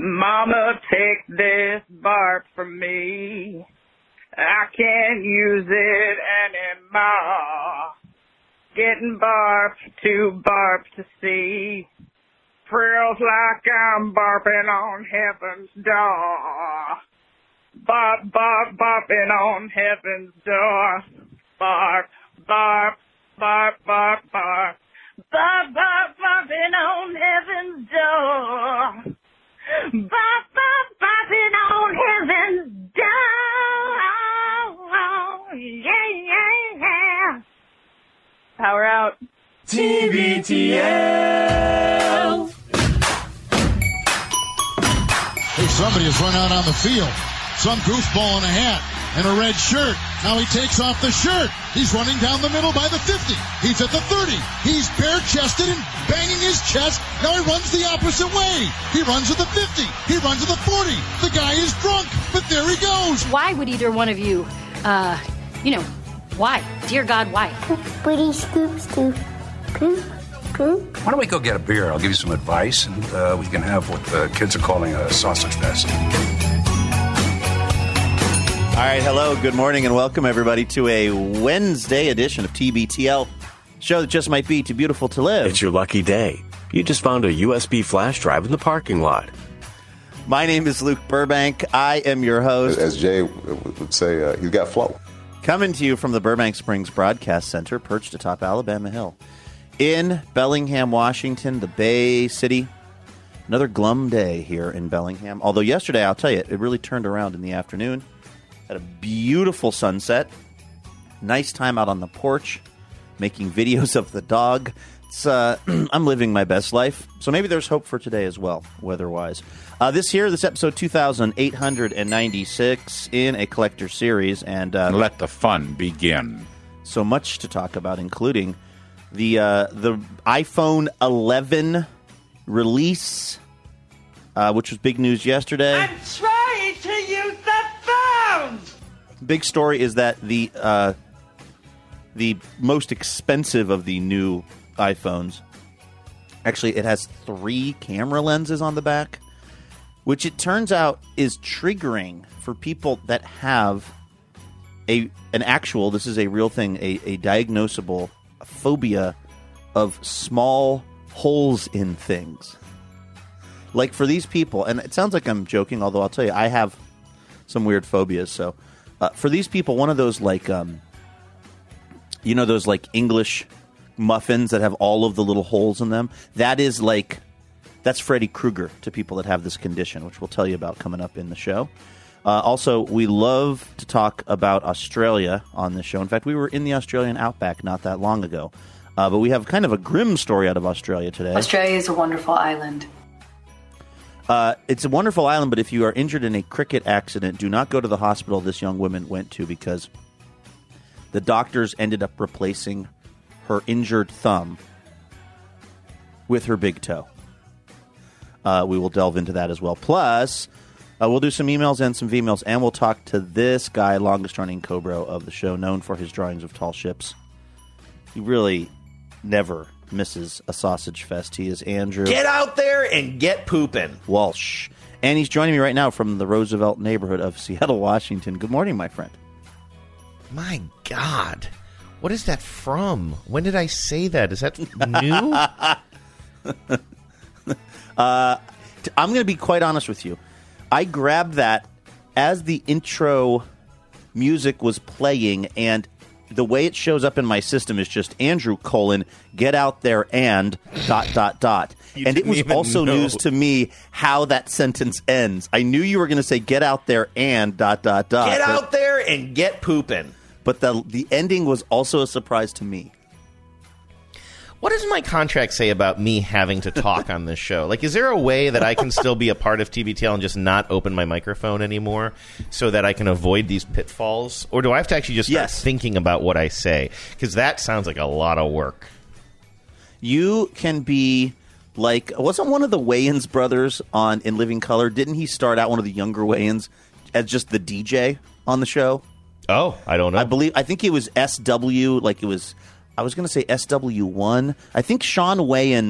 Mama, take this barf from me. I can't use it anymore. Getting barf to see. Feels like I'm barfing on heaven's door. Barfing on heaven's door. Barf, barf, barf, barf, barf. Barfing on heaven's door. Barfing on heaven's door. Yeah. Power out. TBTL. Hey, somebody has run out on the field. Some goofball in a hat and a red shirt. Now he takes off the shirt. He's running down the middle by the 50. He's at the 30. He's bare-chested and banging his chest. Now he runs the opposite way. He runs to the 50. He runs to the 40. The guy is drunk, but there he goes. Why would either one of you, why? Dear God, why? Pretty scoop. Why don't we go get a beer? I'll give you some advice, and we can have what the kids are calling a sausage fest. All right, hello, good morning, and welcome, everybody, to a Wednesday edition of TBTL, show that just might be too beautiful to live. It's your lucky day. You just found a USB flash drive in the parking lot. My name is Luke Burbank. I am your host. As Jay would say, he's got flow. Coming to you from the Burbank Springs Broadcast Center, perched atop Alabama Hill. In Bellingham, Washington, the Bay City. Another glum day here in Bellingham. Although yesterday, I'll tell you, it really turned around in the afternoon. Had a beautiful sunset. Nice time out on the porch, making videos of the dog. It's, I'm living my best life. So maybe there's hope for today as well, weather-wise. This episode 2896 in a collector series. And let the fun begin. So much to talk about, including the iPhone 11 release, which was big news yesterday. I'm trying to use the phone! Big story is that the most expensive of the new iPhones, actually, it has 3 camera lenses on the back, which it turns out is triggering for people that have an actual, this is a real thing, a diagnosable phobia of small holes in things. Like for these people, and it sounds like I'm joking, although I'll tell you, I have some weird phobias. So for these people, one of those like, those like English muffins that have all of the little holes in them, that's Freddy Krueger to people that have this condition, which we'll tell you about coming up in the show. Also, we love to talk about Australia on this show. In fact, we were in the Australian outback not that long ago. But we have kind of a grim story out of Australia today. Australia is a wonderful island. It's a wonderful island, but if you are injured in a cricket accident, do not go to the hospital this young woman went to, because the doctors ended up replacing her injured thumb with her big toe. We will delve into that as well. Plus, we'll do some emails and some V-mails, and we'll talk to this guy, longest-running Cobra of the show, known for his drawings of tall ships. He really never misses a sausage fest. He is Andrew. Get out there and get pooping. Walsh. And he's joining me right now from the Roosevelt neighborhood of Seattle, Washington. Good morning, my friend. My God. What is that from? When did I say that? Is that new? I'm going to be quite honest with you. I grabbed that as the intro music was playing, and the way it shows up in my system is just Andrew : get out there and ... And it was also news to me how that sentence ends. I knew you were going to say get out there and ... Get out there and get pooping. But the ending was also a surprise to me. What does my contract say about me having to talk on this show? Like, is there a way that I can still be a part of TBTL and just not open my microphone anymore so that I can avoid these pitfalls? Or do I have to actually just start thinking about what I say? Because that sounds like a lot of work. You can be like, wasn't one of the Wayans brothers in Living Color, didn't he start out, one of the younger Wayans, as just the DJ on the show? Oh, I don't know. I think it was SW, like it was... I was going to say SW1. I think Sean Wayans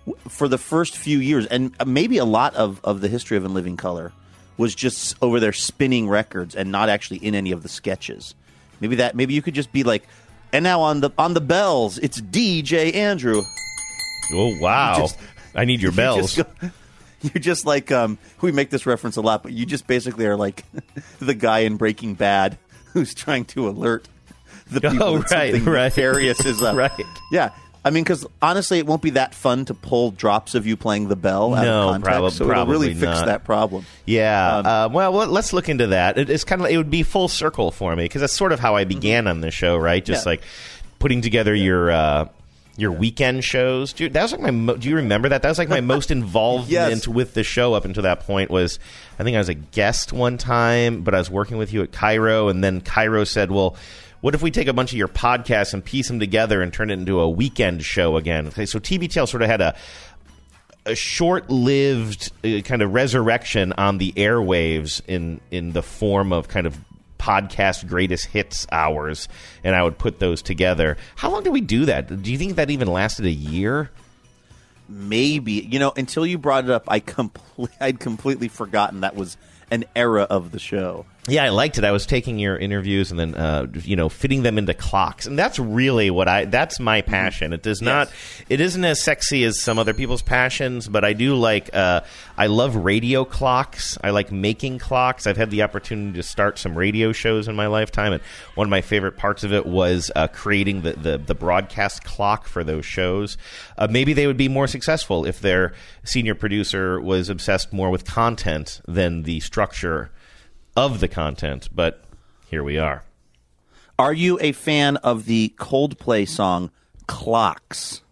for the first few years, and maybe a lot of the history of In Living Color, was just over there spinning records and not actually in any of the sketches. Maybe you could just be like, and now on the bells, it's DJ Andrew. Oh wow! I need your bells. You're just like we make this reference a lot, but you just basically are like the guy in Breaking Bad who's trying to alert the people that something nefarious is up. Right. Yeah. I mean, because honestly, it won't be that fun to pull drops of you playing the bell out of context. So it'll really fix that problem. Yeah. Well, let's look into that. It would be full circle for me because that's sort of how I began on this show, right? Just like putting together your weekend shows. Dude, that was like do you remember that? That was like my most involvement with the show up until that point. Was I think I was a guest one time, but I was working with you at Cairo, and then Cairo said, well, what if we take a bunch of your podcasts and piece them together and turn it into a weekend show again? Okay, so TBTL sort of had a short-lived kind of resurrection on the airwaves in the form of kind of podcast greatest hits hours, and I would put those together. How long did we do that? Do you think that even lasted a year? Maybe. Until you brought it up, I'd completely forgotten that was an era of the show. Yeah, I liked it. I was taking your interviews and then, fitting them into clocks. And that's really that's my passion. It isn't as sexy as some other people's passions, but I do I love radio clocks. I like making clocks. I've had the opportunity to start some radio shows in my lifetime, and one of my favorite parts of it was creating the broadcast clock for those shows. Maybe they would be more successful if their senior producer was obsessed more with content than the structure of the content, but here we are. Are you a fan of the Coldplay song Clocks?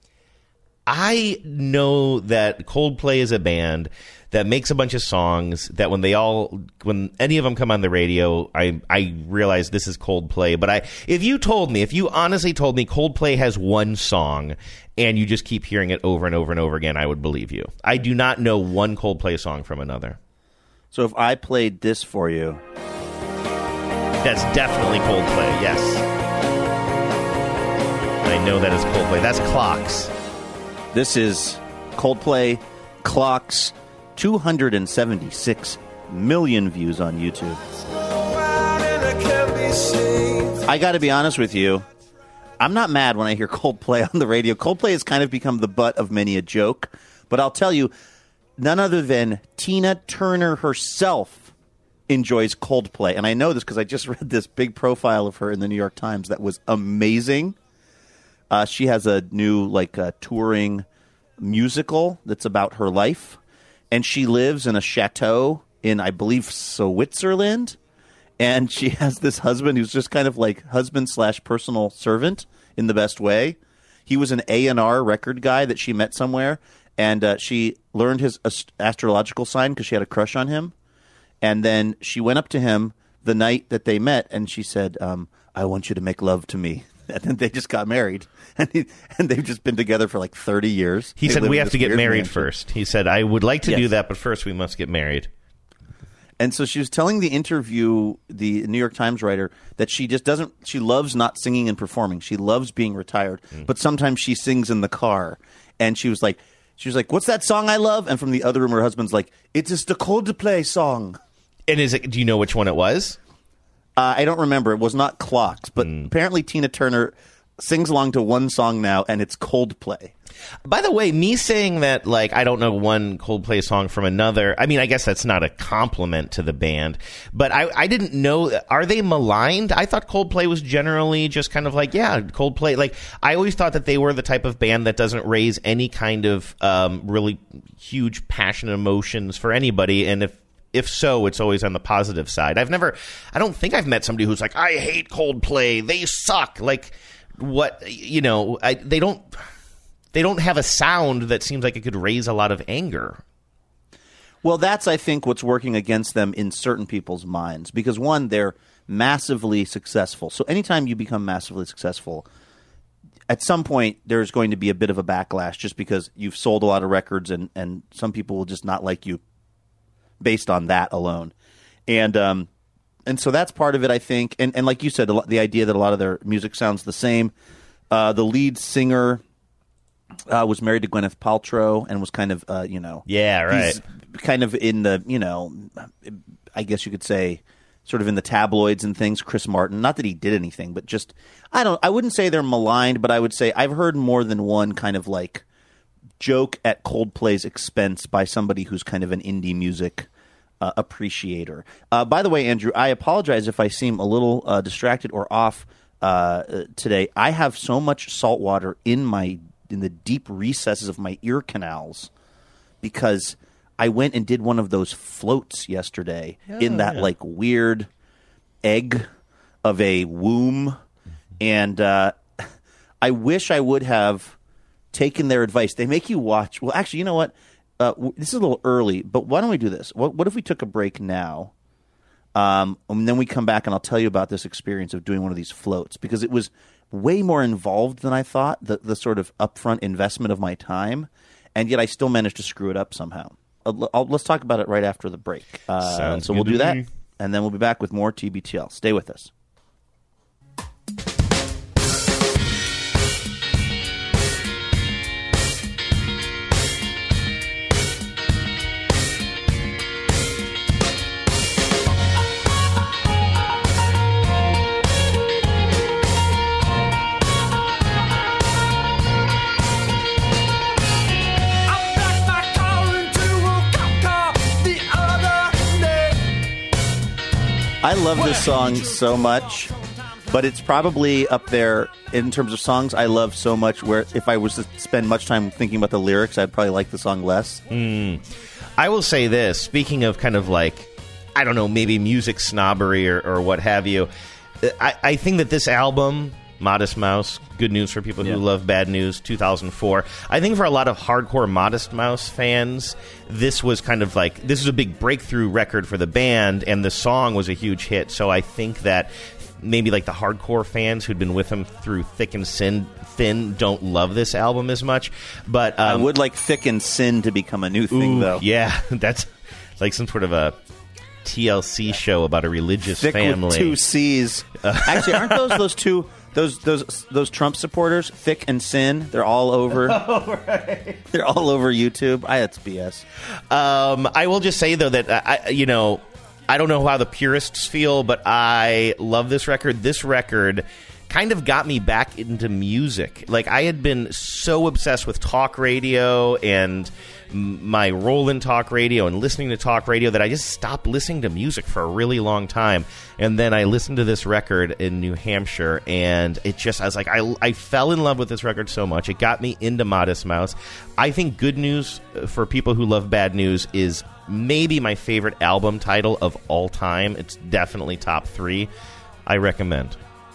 I know that Coldplay is a band that makes a bunch of songs that when any of them come on the radio, I realize this is Coldplay. But if you honestly told me Coldplay has one song and you just keep hearing it over and over and over again, I would believe you. I do not know one Coldplay song from another. So if I played this for you... That's definitely Coldplay, yes. I know that is Coldplay. That's Clocks. This is Coldplay, Clocks, 276 million views on YouTube. I got to be honest with you. I'm not mad when I hear Coldplay on the radio. Coldplay has kind of become the butt of many a joke. But I'll tell you, none other than Tina Turner herself enjoys Coldplay. And I know this because I just read this big profile of her in the New York Times that was amazing. She has a new touring musical that's about her life. And she lives in a chateau in, I believe, Switzerland. And she has this husband who's just kind of like husband/personal servant in the best way. He was an A&R record guy that she met somewhere. And she learned his astrological sign because she had a crush on him. And then she went up to him the night that they met, and she said, I want you to make love to me. And then they just got married. And they've just been together for 30 years. He said, we have to get married first. He said, I would like to do that, but first we must get married. And so she was telling the New York Times writer, that she loves not singing and performing. She loves being retired. But sometimes she sings in the car. And she was like, what's that song I love? And from the other room, her husband's like, it is the Coldplay song. And do you know which one it was? I don't remember. It was not Clocks, but apparently Tina Turner sings along to one song now, and it's Coldplay. By the way, me saying that, I don't know one Coldplay song from another, I mean, I guess that's not a compliment to the band, but I didn't know, are they maligned? I thought Coldplay was generally just kind of Coldplay. I always thought that they were the type of band that doesn't raise any kind of really huge passion and emotions for anybody, and if so, it's always on the positive side. I don't think I've met somebody who's like, I hate Coldplay, they suck. They don't have a sound that seems like it could raise a lot of anger. Well, that's, I think, what's working against them in certain people's minds. Because, one, they're massively successful. So anytime you become massively successful, at some point there's going to be a bit of a backlash just because you've sold a lot of records and some people will just not like you based on that alone. And so that's part of it, I think. And like you said, the idea that a lot of their music sounds the same. The lead singer was married to Gwyneth Paltrow and was kind of, Yeah, right. He's kind of in the, I guess you could say, sort of in the tabloids and things. Chris Martin, not that he did anything, but just, I wouldn't say they're maligned, but I would say I've heard more than one kind of like joke at Coldplay's expense by somebody who's kind of an indie music appreciator. By the way, Andrew, I apologize if I seem a little distracted or off today. I have so much salt water in the deep recesses of my ear canals because I went and did one of those floats yesterday in that like weird egg of a womb, and I wish I would have taken their advice. They make you watch. Well, actually, you know what? This is a little early, but why don't we do this? What if we took a break now, and then we come back and I'll tell you about this experience of doing one of these floats, because it was way more involved than I thought, the sort of upfront investment of my time, and yet I still managed to screw it up somehow. Let's talk about it right after the break. Sounds so we'll good do to that, me. and then we'll be back with more TBTL. Stay with us. I love this song so much, but it's probably up there in terms of songs I love so much where if I was to spend much time thinking about the lyrics, I'd probably like the song less. I will say this, speaking of kind of like, I don't know, maybe music snobbery or what have you, I think that this album, Modest Mouse, good news for people who love Bad News, 2004. I think for a lot of hardcore Modest Mouse fans, this was kind of like, this was a big breakthrough record for the band, and the song was a huge hit. So I think that maybe like the hardcore fans who'd been with them through thick and thin don't love this album as much. But I would like Thick and Sin to become a new thing, though. Yeah, that's like some sort of a TLC show about a religious Thick family. with two C's. Actually, aren't those two... Those Trump supporters, Thick and Sin, they're all over. Oh, right. They're all over YouTube. That's BS. I will just say though that I don't know how the purists feel, but I love this record. This record kind of got me back into music. Like, I had been so obsessed with talk radio and my role in talk radio and listening to talk radio that I just stopped listening to music for a really long time. And then I listened to this record in New Hampshire, and it just, I was like, I fell in love with this record so much. It got me into Modest Mouse. I think Good News, for people who love Bad News, is maybe my favorite album title of all time. It's definitely top 3. I recommend.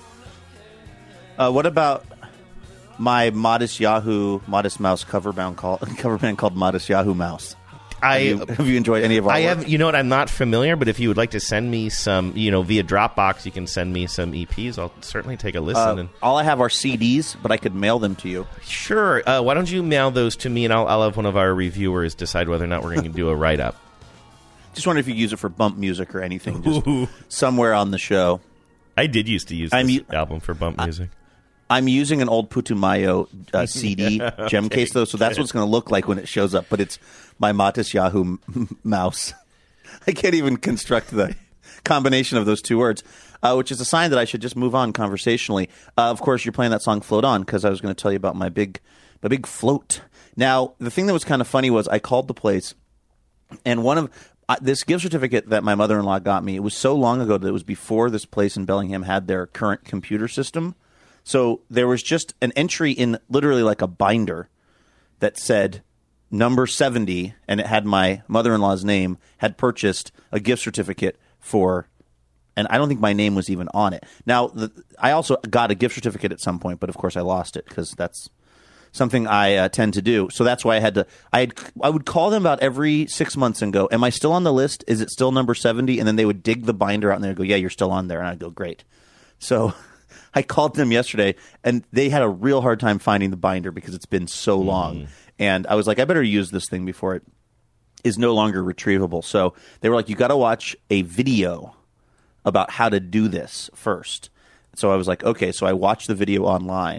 What about my Modest Mouse cover band called Modest Yahoo Mouse? Have you enjoyed any of our work? You know what? I'm not familiar, but if you would like to send me some, via Dropbox, you can send me some EPs. I'll certainly take a listen. All I have are CDs, but I could mail them to you. Sure. Why don't you mail those to me, and I'll have one of our reviewers decide whether or not we're going to do a write-up. Just wonder if you use it for bump music or anything, just somewhere on the show. I did used to use this album for bump music. I'm using an old Putumayo CD gem case, though, so that's what it's going to look like when it shows up. But it's my Modest Yahoo Mouse. I can't even construct the combination of those two words, which is a sign that I should just move on conversationally. Of course, you're playing that song "Float On" because I was going to tell you about my big float. Now, the thing that was kind of funny was I called the place, and one of this gift certificate that my mother-in-law got me, it was so long ago that it was before this place in Bellingham had their current computer system. So there was just an entry in literally like a binder that said number 70, and it had my mother-in-law's name, had purchased a gift certificate for, and I don't think my name was even on it. Now, I also got a gift certificate at some point, but of course I lost it because that's something I tend to do. So that's why I would call them about every 6 months and go, am I still on the list? Is it still number 70? And then they would dig the binder out and they'd go, yeah, you're still on there. And I'd go, great. So I called them yesterday, and they had a real hard time finding the binder because it's been so long. And I was like, I better use this thing before it is no longer retrievable. So they were like, you got to watch a video about how to do this first. So I was like, okay. So I watched the video online,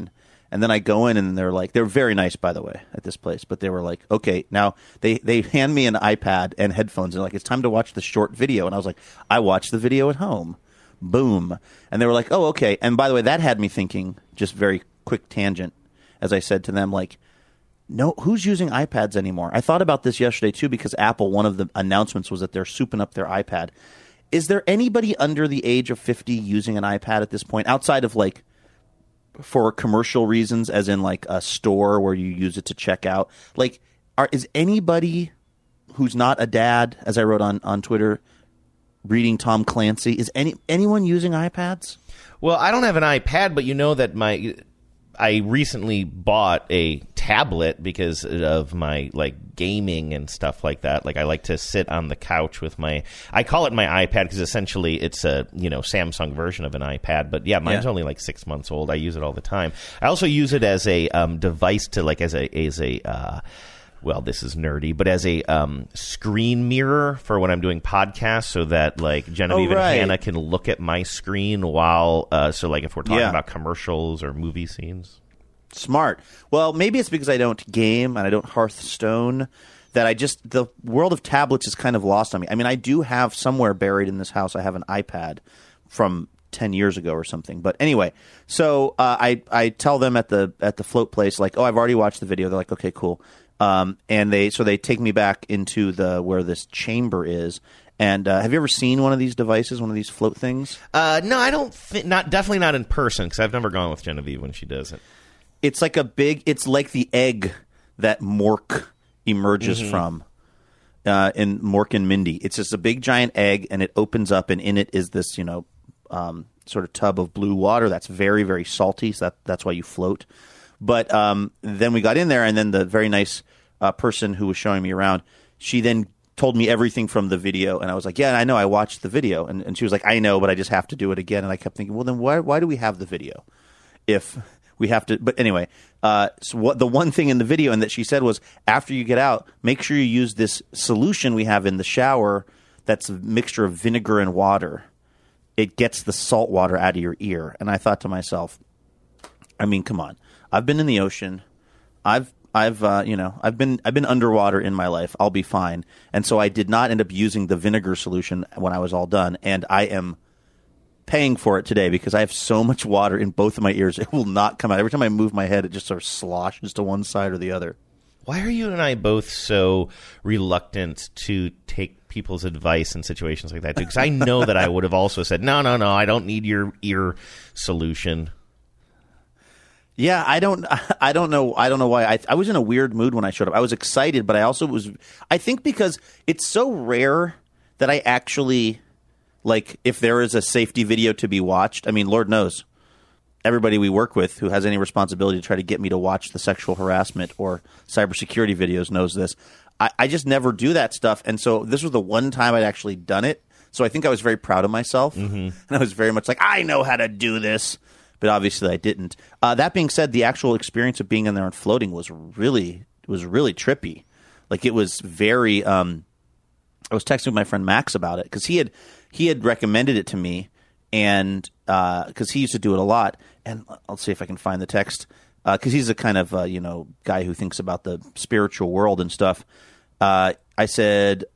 And then I go in and they're very nice, by the way, at this place. But they were like, okay, now they hand me an iPad and headphones. And they're like, it's time to watch the short video. And I was like, I watched the video at home. Boom. And they were like, oh, okay. And by the way, that had me thinking, just very quick tangent, as I said to them, like, no, who's using iPads anymore? I thought about this yesterday, too, because Apple, one of the announcements was that they're souping up their iPad. Is there anybody under the age of 50 using an iPad at this point, outside of, like, for commercial reasons, as in, like, a store where you use it to check out? Like, is anybody who's not a dad, as I wrote on Twitter, reading Tom Clancy, is anyone using iPads? Well, I don't have an iPad, but you know that I recently bought a tablet because of my like gaming and stuff like that. Like I like to sit on the couch with I call it my iPad because essentially it's a Samsung version of an iPad. But yeah, mine's only like 6 months old. I use it all the time. I also use it as a device to like as a well, this is nerdy, but as a screen mirror for when I'm doing podcasts, so that like Genevieve and Hannah can look at my screen while, so like if we're talking about commercials or movie scenes. Smart. Well, maybe it's because I don't game and I don't Hearthstone that the world of tablets is kind of lost on me. I mean, I do have somewhere buried in this house, I have an iPad from 10 years ago or something. But anyway, so I tell them at the float place, like, oh, I've already watched the video. They're like, okay, cool. And they take me back into where this chamber is. And have you ever seen one of these devices, one of these float things? No, I don't. Definitely not in person because I've never gone with Genevieve when she does it. It's like it's like the egg that Mork emerges from in Mork and Mindy. It's just a big giant egg, and it opens up, and in it is this sort of tub of blue water that's very, very salty. So that's why you float. But then we got in there, and then the very nice person who was showing me around, she then told me everything from the video, and I was like, yeah, I know, I watched the video. And she was like, I know, but I just have to do it again. And I kept thinking, well, then why do we have the video if we have to? But anyway, so the one thing in the video and that she said was, after you get out, make sure you use this solution we have in the shower that's a mixture of vinegar and water. It gets the salt water out of your ear. And I thought to myself, I mean, come on. I've been in the ocean. I've been underwater in my life. I'll be fine. And so I did not end up using the vinegar solution when I was all done. And I am paying for it today because I have so much water in both of my ears. It will not come out. Every time I move my head, it just sort of sloshes to one side or the other. Why are you and I both so reluctant to take people's advice in situations like that? Because I know that I would have also said, no, I don't need your ear solution. Yeah, I don't know why. I was in a weird mood when I showed up. I was excited, but I also was. I think because it's so rare that I actually like if there is a safety video to be watched. I mean, Lord knows, everybody we work with who has any responsibility to try to get me to watch the sexual harassment or cybersecurity videos knows this. I just never do that stuff, and so this was the one time I'd actually done it. So I think I was very proud of myself, and I was very much like, I know how to do this. But obviously I didn't. That being said, the actual experience of being in there and floating was really trippy. Like it was very. I was texting with my friend Max about it because he had recommended it to me, and because he used to do it a lot. And I'll see if I can find the text because he's a kind of guy who thinks about the spiritual world and stuff. I said,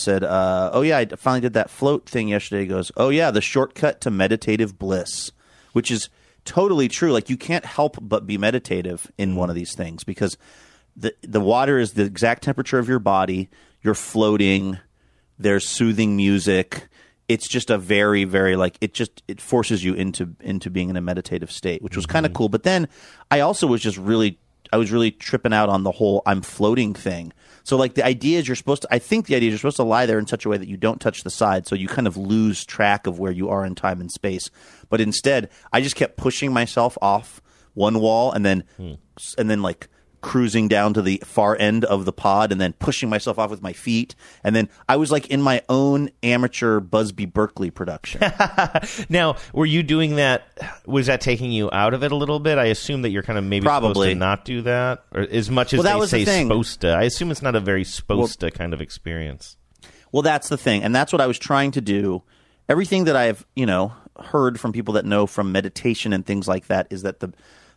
oh yeah, I finally did that float thing yesterday. He goes, oh yeah, the shortcut to meditative bliss, which is totally true. Like you can't help but be meditative in one of these things because the water is the exact temperature of your body. You're floating. There's soothing music. It's just a very, very it forces you into being in a meditative state, which was kind of cool. But then I also was really tripping out on the whole I'm floating thing. So like the idea is you're supposed to lie there in such a way that you don't touch the side, so you kind of lose track of where you are in time and space. But instead, I just kept pushing myself off one wall and then like cruising down to the far end of the pod and then pushing myself off with my feet. And then I was like in my own amateur Busby Berkeley production. Now, were you doing that? Was that taking you out of it a little bit? I assume that you're kind of maybe supposed to not do that, or as much as they say supposed to. I assume it's not a very supposed to kind of experience. Well, that's the thing. And that's what I was trying to do. Everything that I've, heard from people that know from meditation and things like that is that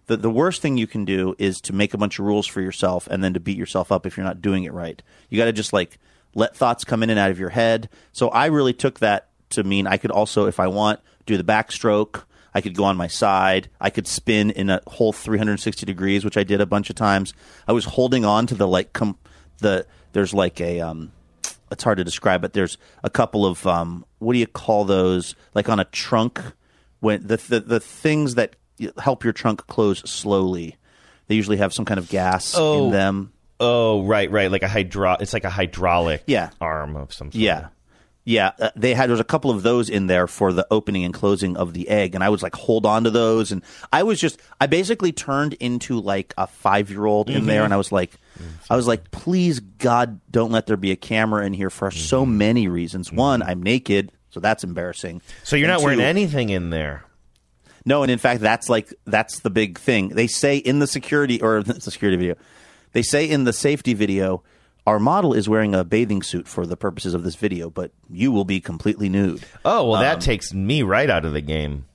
the worst thing you can do is to make a bunch of rules for yourself and then to beat yourself up if you're not doing it right. You got to just like let thoughts come in and out of your head. So I really took that to mean I could also, if I want, do the backstroke. I could go on my side. I could spin in a whole 360 degrees, which I did a bunch of times. I was holding on to there's like a it's hard to describe, but there's a couple of what do you call those? Like on a trunk, when the things that help your trunk close slowly. They usually have some kind of gas in them. Oh, right, like it's like a hydraulic arm of some sort. Yeah, there's a couple of those in there for the opening and closing of the egg, and I was like, hold on to those, and I basically turned into like a 5-year-old in there, and I was like, please God, don't let there be a camera in here for so many reasons. One, I'm naked, so that's embarrassing. So you're not wearing anything in there. No, and in fact, that's the big thing. They say in the security video, they say in the safety video, our model is wearing a bathing suit for the purposes of this video, but you will be completely nude. Oh, well, that takes me right out of the game.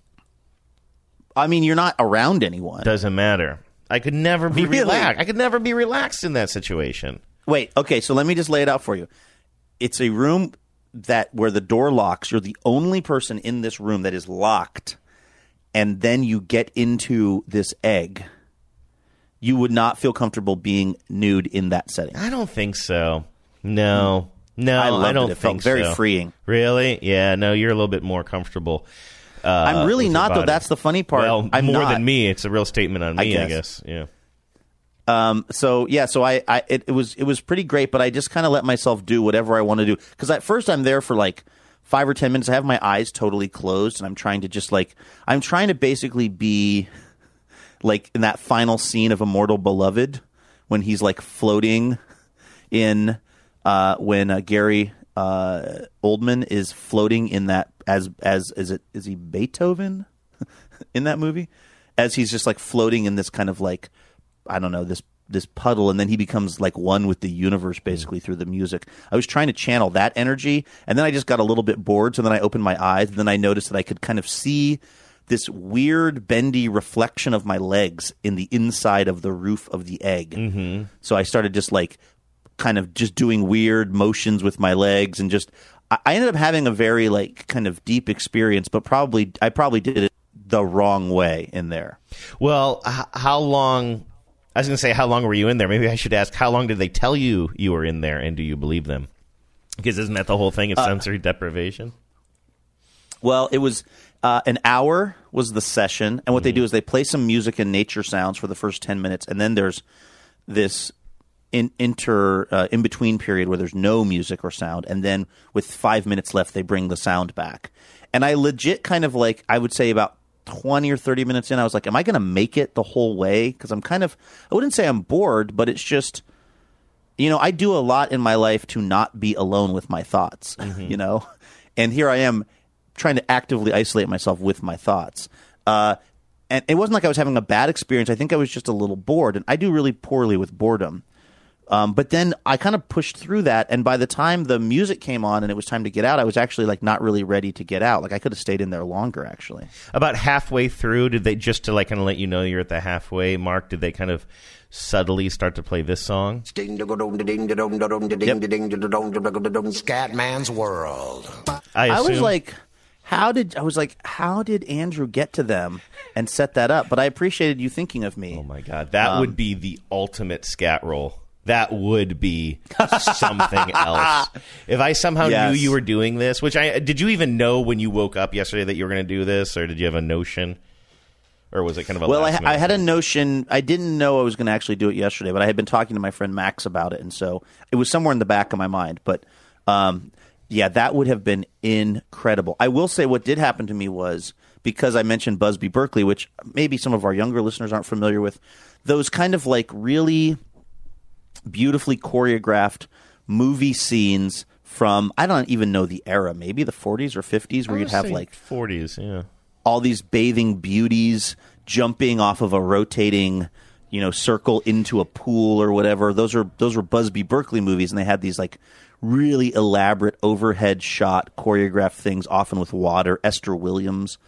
I mean, you're not around anyone. Doesn't matter. I could never be relaxed. I could never be relaxed in that situation. Wait, okay, so let me just lay it out for you. It's a room where the door locks. You're the only person in this room that is locked, and then you get into this egg. You would not feel comfortable being nude in that setting. I don't think so. No, I don't think so. It felt very freeing. Really? Yeah, no, you're a little bit more comfortable. I'm really not, though. That's the funny part. Well, I'm more not. Than me. It's a real statement on me, I guess. Yeah. So it was pretty great, but I just kind of let myself do whatever I want to do. Because at first I'm there for like 5 or 10 minutes. I have my eyes totally closed, and I'm trying to basically be like in that final scene of Immortal Beloved when he's like floating in when Gary Oldman is floating in that is he Beethoven in that movie, as he's just like floating in this kind of like, I don't know, this puddle, and then he becomes like one with the universe basically through the music. I was trying to channel that energy, and then I just got a little bit bored, so then I opened my eyes, and then I noticed that I could kind of see this weird bendy reflection of my legs in the inside of the roof of the egg. Mm-hmm. So I started just like kind of just doing weird motions with my legs, and just I ended up having a very like kind of deep experience, but I probably did it the wrong way in there. Well, how long? I was going to say, how long were you in there? Maybe I should ask, how long did they tell you were in there, and do you believe them? Because isn't that the whole thing of sensory deprivation? Well, it was an hour was the session, and what they do is they play some music and nature sounds for the first 10 minutes, and then there's this in-between period where there's no music or sound, and then with 5 minutes left, they bring the sound back. And I legit kind of like, I would say about 20 or 30 minutes in, I was like, am I going to make it the whole way? Because I'm kind of, I wouldn't say I'm bored, but it's just, I do a lot in my life to not be alone with my thoughts, and here I am trying to actively isolate myself with my thoughts. And it wasn't like I was having a bad experience. I think I was just a little bored, and I do really poorly with boredom. But then I kind of pushed through that, and by the time the music came on and it was time to get out, I was actually like not really ready to get out. Like I could have stayed in there longer, actually. About halfway through, did they, just to like kind of let you know you're at the halfway mark, did they kind of subtly start to play this song? Scatman's World. I was like, how did Andrew get to them and set that up? But I appreciated you thinking of me. Oh my God, that would be the ultimate scat roll. That would be something else. If I somehow knew you were doing this, did you even know when you woke up yesterday that you were going to do this, or did you have a notion? Or was it kind of a I had a notion. I didn't know I was going to actually do it yesterday, but I had been talking to my friend Max about it, and so it was somewhere in the back of my mind. But that would have been incredible. I will say what did happen to me was, because I mentioned Busby Berkeley, which maybe some of our younger listeners aren't familiar with, those kind of like really beautifully choreographed movie scenes from, I don't even know the era, maybe the 40s or 50s, where you'd have like 40s, yeah, all these bathing beauties jumping off of a rotating, circle into a pool or whatever. Those were Busby Berkeley movies, and they had these like really elaborate overhead shot choreographed things, often with water. Esther Williams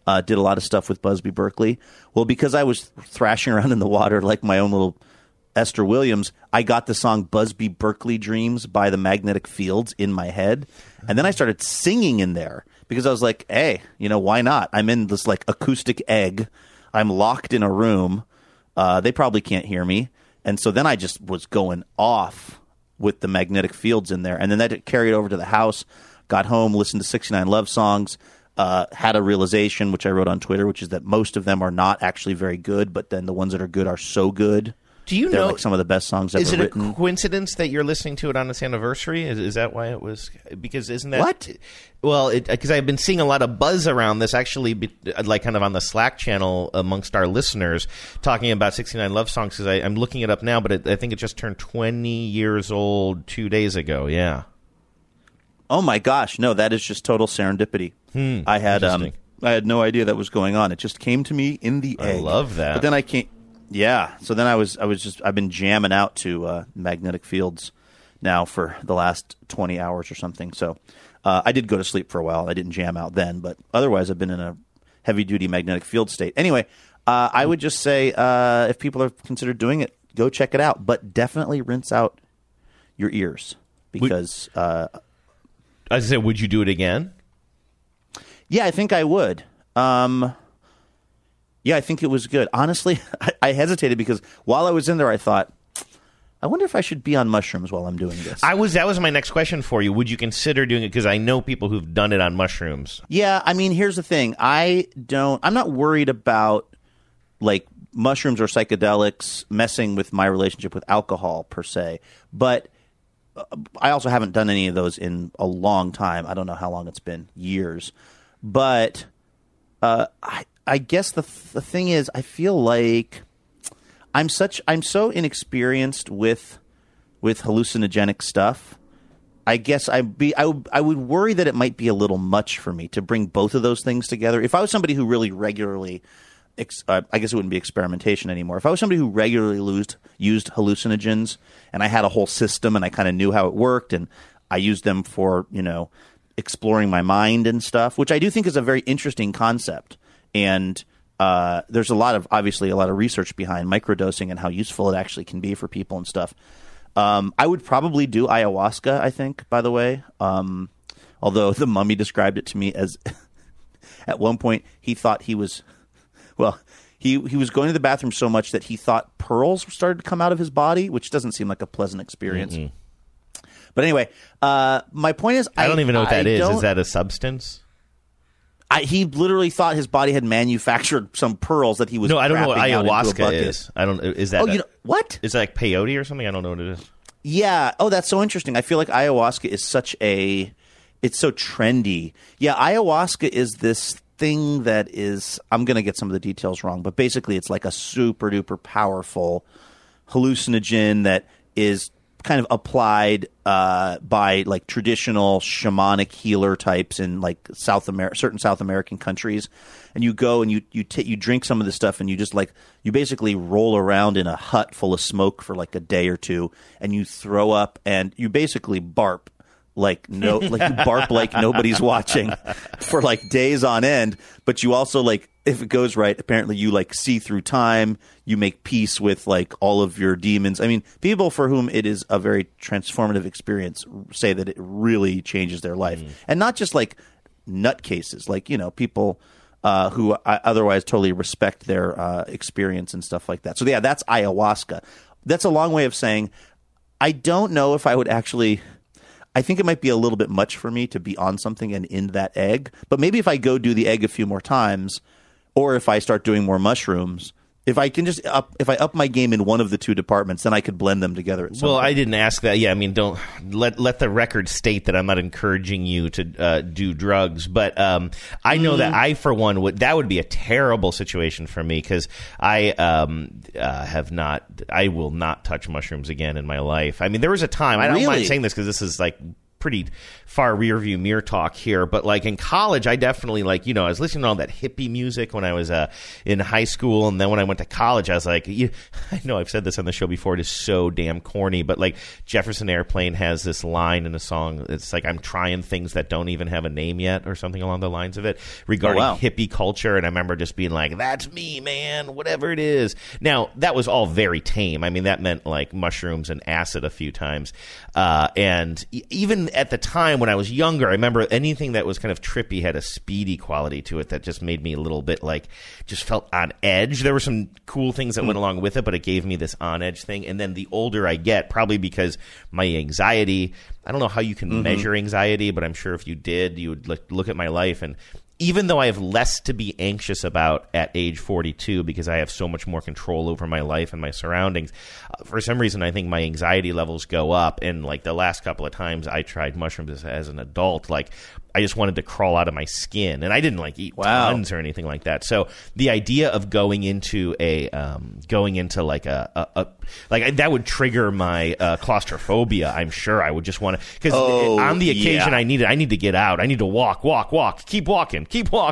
did a lot of stuff with Busby Berkeley. Well, because I was thrashing around in the water like my own little Esther Williams, I got the song Busby Berkeley Dreams by the Magnetic Fields in my head. And then I started singing in there because I was like, hey, why not? I'm in this like acoustic egg. I'm locked in a room. They probably can't hear me. And so then I just was going off with the Magnetic Fields in there. And then that carried over to the house, got home, listened to 69 Love Songs, had a realization, which I wrote on Twitter, which is that most of them are not actually very good, but then the ones that are good are so good. Do you They're know like some of the best songs ever written? Is it a coincidence that you're listening to it on its anniversary? Is that why it was? Because isn't that what? Well, because I've been seeing a lot of buzz around this, actually, like kind of on the Slack channel amongst our listeners, talking about 69 Love Songs. Because I'm looking it up now, but I think it just turned 20 years old 2 days ago. Yeah. Oh my gosh! No, that is just total serendipity. I had no idea that was going on. It just came to me in the egg. I love that. But then I can't. Yeah. So then I've been jamming out to Magnetic Fields now for the last 20 hours or something. So I did go to sleep for a while. I didn't jam out then, but otherwise I've been in a heavy duty magnetic field state. Anyway, I would just say if people are considered doing it, go check it out, but definitely rinse out your ears because I said, would you do it again? Yeah, I think I would. Yeah, I think it was good. Honestly, I hesitated because while I was in there, I thought, I wonder if I should be on mushrooms while I'm doing this. That was my next question for you. Would you consider doing it? Because I know people who've done it on mushrooms. Yeah, I mean, here's the thing. I'm not worried about like mushrooms or psychedelics messing with my relationship with alcohol per se, but I also haven't done any of those in a long time. I don't know how long it's been, years. But I guess the thing is, I feel like I'm so inexperienced with hallucinogenic stuff. I guess I would worry that it might be a little much for me to bring both of those things together. If I was somebody who really regularly, I guess it wouldn't be experimentation anymore. If I was somebody who regularly used hallucinogens and I had a whole system and I kind of knew how it worked and I used them for, exploring my mind and stuff, which I do think is a very interesting concept. And there's obviously a lot of research behind microdosing and how useful it actually can be for people and stuff. I would probably do ayahuasca, I think, by the way. Although the Mummy described it to me as at one point he thought he was he was going to the bathroom so much that he thought pearls started to come out of his body, which doesn't seem like a pleasant experience. Mm-hmm. But anyway, my point is, I don't even know what that is. Is that a substance? He literally thought his body had manufactured some pearls that he was. No, I don't know what ayahuasca is. I don't. Is that? What? Is that like peyote or something? I don't know what it is. Yeah. Oh, that's so interesting. I feel like ayahuasca is it's so trendy. Yeah, ayahuasca is this thing that is. I'm going to get some of the details wrong, but basically, it's like a super duper powerful hallucinogen that is kind of applied by like traditional shamanic healer types in like certain South American countries, and you go and you drink some of this stuff and you basically roll around in a hut full of smoke for like a day or two, and you throw up and you basically barp you barp like nobody's watching for like days on end. But you also like, if it goes right, apparently you like see through time. You make peace with like all of your demons. I mean, people for whom it is a very transformative experience say that it really changes their life, and not just like nutcases, like people who otherwise totally respect their experience and stuff like that. So yeah, that's ayahuasca. That's a long way of saying I don't know if I would actually. I think it might be a little bit much for me to be on something and in that egg. But maybe if I go do the egg a few more times, or if I start doing more mushrooms, if I can if I up my game in one of the two departments, then I could blend them together at some point. I didn't ask that. Yeah, I mean, don't let the record state that I'm not encouraging you to do drugs. But I know that I, for one, would be a terrible situation for me because I will not touch mushrooms again in my life. I mean, there was a time. I don't mind saying this because this is like pretty far rear view mirror talk here, but like in college, I definitely I was listening to all that hippie music when I was in high school, and then when I went to college, I was like, I know I've said this on the show before, it is so damn corny, but like Jefferson Airplane has this line in a song, it's like, I'm trying things that don't even have a name yet, or something along the lines of it, regarding hippie culture, and I remember just being like, that's me, man, whatever it is. Now, that was all very tame. I mean, that meant like mushrooms and acid a few times, and even at the time when I was younger, I remember anything that was kind of trippy had a speedy quality to it that just made me a little bit just felt on edge. There were some cool things that went along with it, but it gave me this on edge thing. And then the older I get, probably because my anxiety, I don't know how you can measure anxiety, but I'm sure if you did, you would look at my life, and even though I have less to be anxious about at age 42 because I have so much more control over my life and my surroundings, for some reason I think my anxiety levels go up. And like the last couple of times I tried mushrooms as an adult, like I just wanted to crawl out of my skin, and I didn't eat tons or anything like that. So the idea of going into that would trigger my claustrophobia. I'm sure I would just want to, because on the occasion I need to get out. I need to walk, keep walking.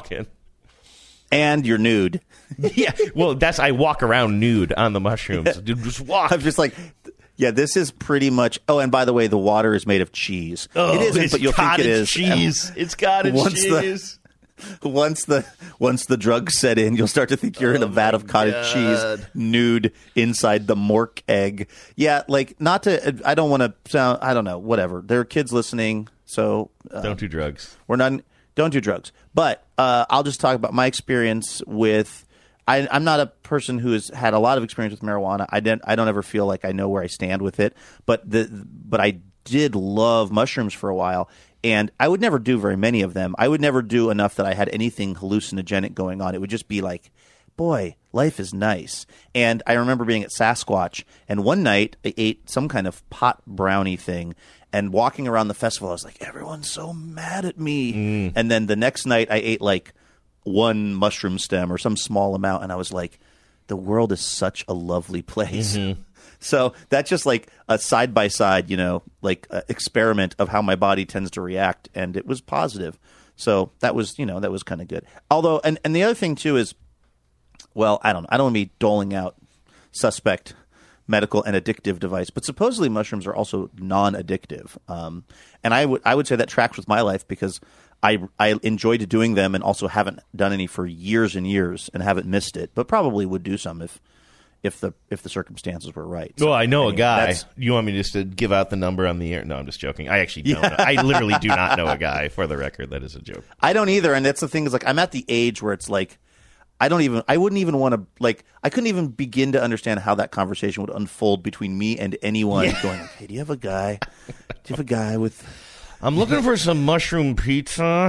And you're nude. Yeah, well, I walk around nude on the mushrooms. Just walk. I'm just like, yeah, this is pretty much. Oh, and by the way, the water is made of cheese. Oh, it isn't, but you'll think it is. Cheese. It's cottage cheese. Once the drugs set in, you'll start to think you're in a vat of cottage cheese, nude inside the mork egg. Yeah, not to. I don't want to sound. I don't know. Whatever. There are kids listening, so don't do drugs. Don't do drugs. But I'll just talk about my experience with. I'm not a person who has had a lot of experience with marijuana. I don't ever feel like I know where I stand with it. But I did love mushrooms for a while, and I would never do very many of them. I would never do enough that I had anything hallucinogenic going on. It would just be like, boy, life is nice. And I remember being at Sasquatch, and one night I ate some kind of pot brownie thing. And walking around the festival, I was like, everyone's so mad at me. And then the next night, I ate one mushroom stem or some small amount, and I was like, the world is such a lovely place. So that's just like a side-by-side, experiment of how my body tends to react, and it was positive. So that was kind of good. Although, and the other thing, too, is, well, I don't want to be doling out suspect medical and addictive device, but supposedly mushrooms are also non-addictive. And I would say that tracks with my life because I enjoyed doing them and also haven't done any for years and years and haven't missed it, but probably would do some if the circumstances were right. So, well, I know a guy. You want me just to give out the number on the air? No, I'm just joking. I actually don't know. I literally do not know a guy, for the record. That is a joke. I don't either, and that's the thing, is I'm at the age where it's like, I wouldn't even want to, I couldn't even begin to understand how that conversation would unfold between me and anyone going, hey, do you have a guy with... I'm looking for some mushroom pizza,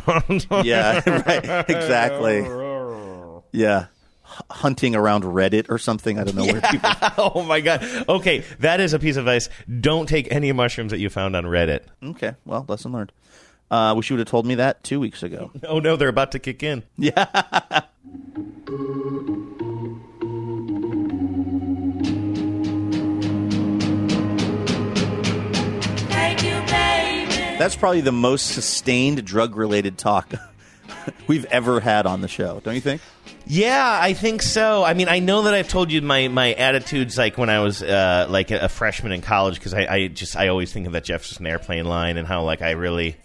Yeah, right, exactly. Yeah. Hunting around Reddit or something. I don't know where people... Oh, my God. Okay, that is a piece of advice. Don't take any mushrooms that you found on Reddit. Okay, well, lesson learned. Wish you would have told me that 2 weeks ago. Oh, no, they're about to kick in. Yeah. That's probably the most sustained drug-related talk we've ever had on the show, don't you think? Yeah, I think so. I mean, I know that I've told you my attitudes when I was a freshman in college, because I always think of that Jefferson Airplane line and how I really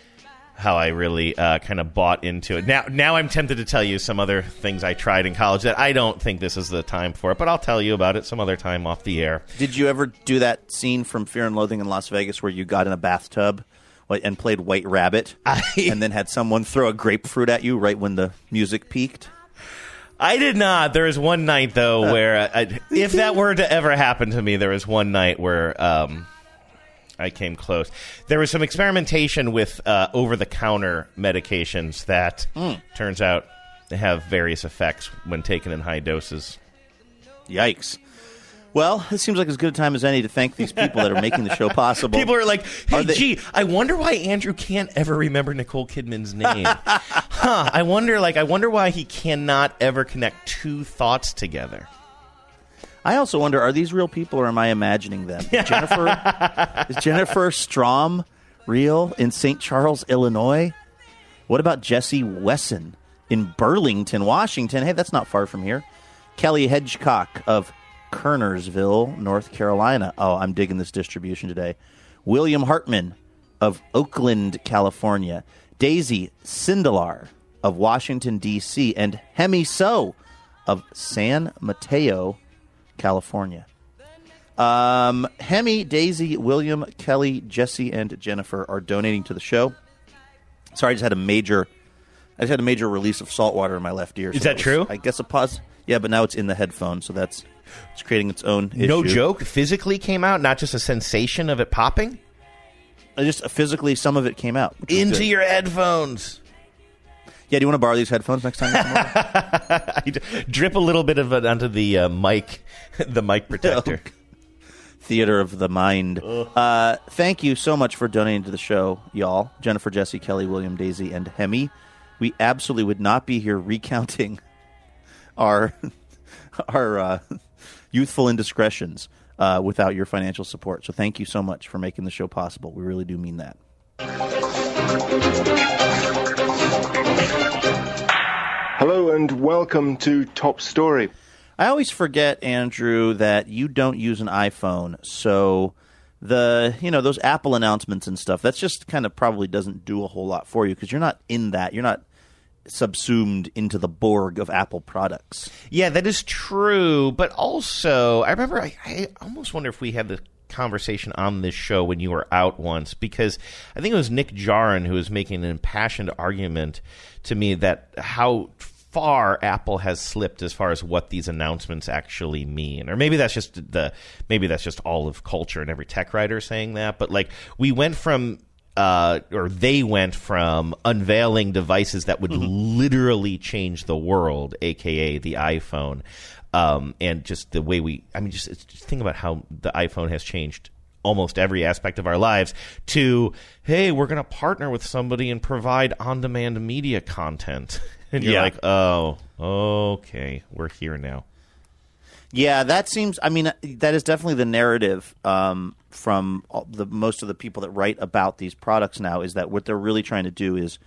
kind of bought into it. Now I'm tempted to tell you some other things I tried in college that I don't think this is the time for it, but I'll tell you about it some other time off the air. Did you ever do that scene from Fear and Loathing in Las Vegas where you got in a bathtub and played White Rabbit and then had someone throw a grapefruit at you right when the music peaked? I did not. There was one night, though, where if that were to ever happen to me, there was one night where I came close. There was some experimentation with over-the-counter medications that turns out to have various effects when taken in high doses. Yikes. Well, it seems like as good a time as any to thank these people that are making the show possible. People are like, hey, I wonder why Andrew can't ever remember Nicole Kidman's name. I wonder why he cannot ever connect two thoughts together. I also wonder, are these real people or am I imagining them? Is Jennifer Strom real in St. Charles, Illinois? What about Jesse Wesson in Burlington, Washington? Hey, that's not far from here. Kelly Hedgecock of Kernersville, North Carolina. Oh, I'm digging this distribution today. William Hartman of Oakland, California. Daisy Sindelar of Washington, D.C. And Hemi So of San Mateo, California. Hemi, Daisy, William, Kelly, Jesse, and Jennifer are donating to the show. Sorry, I just had a major release of salt water in my left ear. Is that true? I guess a pause. Yeah, but now it's in the headphone, so it's creating its own issue. No joke? Physically came out, not just a sensation of it popping? Just physically, some of it came out. Into your headphones. Yeah, do you want to borrow these headphones next time? Drip a little bit of it onto the mic protector. Theater of the mind. Thank you so much for donating to the show, y'all. Jennifer, Jesse, Kelly, William, Daisy, and Hemi. We absolutely would not be here recounting our youthful indiscretions without your financial support. So thank you so much for making the show possible. We really do mean that. Hello and welcome to Top Story. I always forget, Andrew, that you don't use an iPhone, so those Apple announcements and stuff, that's just kind of probably doesn't do a whole lot for you because you're not in that. You're not subsumed into the Borg of Apple products. Yeah, that is true, but also, I remember, I almost wonder if we had the conversation on this show when you were out once, because I think it was Nick Jarin who was making an impassioned argument to me that how far Apple has slipped as far as what these announcements actually mean. Or maybe that's just all of culture and every tech writer saying that, but like they went from unveiling devices that would literally change the world, aka the iPhone, and just the way just think about how the iPhone has changed almost every aspect of our lives, to, hey, we're going to partner with somebody and provide on-demand media content. And you're like, oh, okay, we're here now. Yeah, that is definitely the narrative from most of the people that write about these products now, is that what they're really trying to do is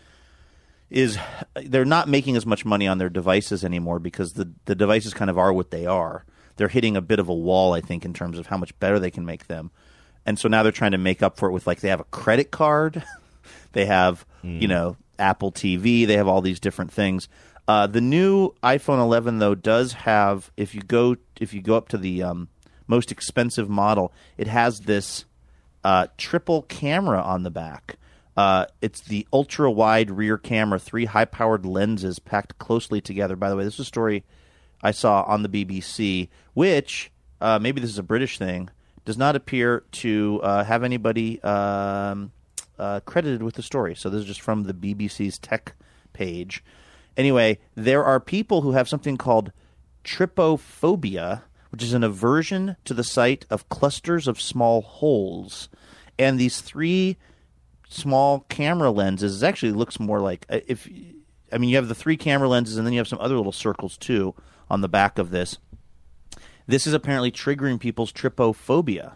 they're not making as much money on their devices anymore because the devices kind of are what they are. They're hitting a bit of a wall, I think, in terms of how much better they can make them. And so now they're trying to make up for it with, like, they have a credit card. They have, Apple TV. They have all these different things. The new iPhone 11, though, does have, if you go up to the most expensive model, it has this triple camera on the back. It's the ultra-wide rear camera, 3 high-powered lenses packed closely together. By the way, this is a story I saw on the BBC, which, maybe this is a British thing, does not appear to have anybody credited with the story. So this is just from the BBC's tech page. Anyway, there are people who have something called trypophobia, which is an aversion to the sight of clusters of small holes. And these 3 small camera lenses actually looks more like you have the 3 camera lenses and then you have some other little circles too on the back of this. This is apparently triggering people's trypophobia.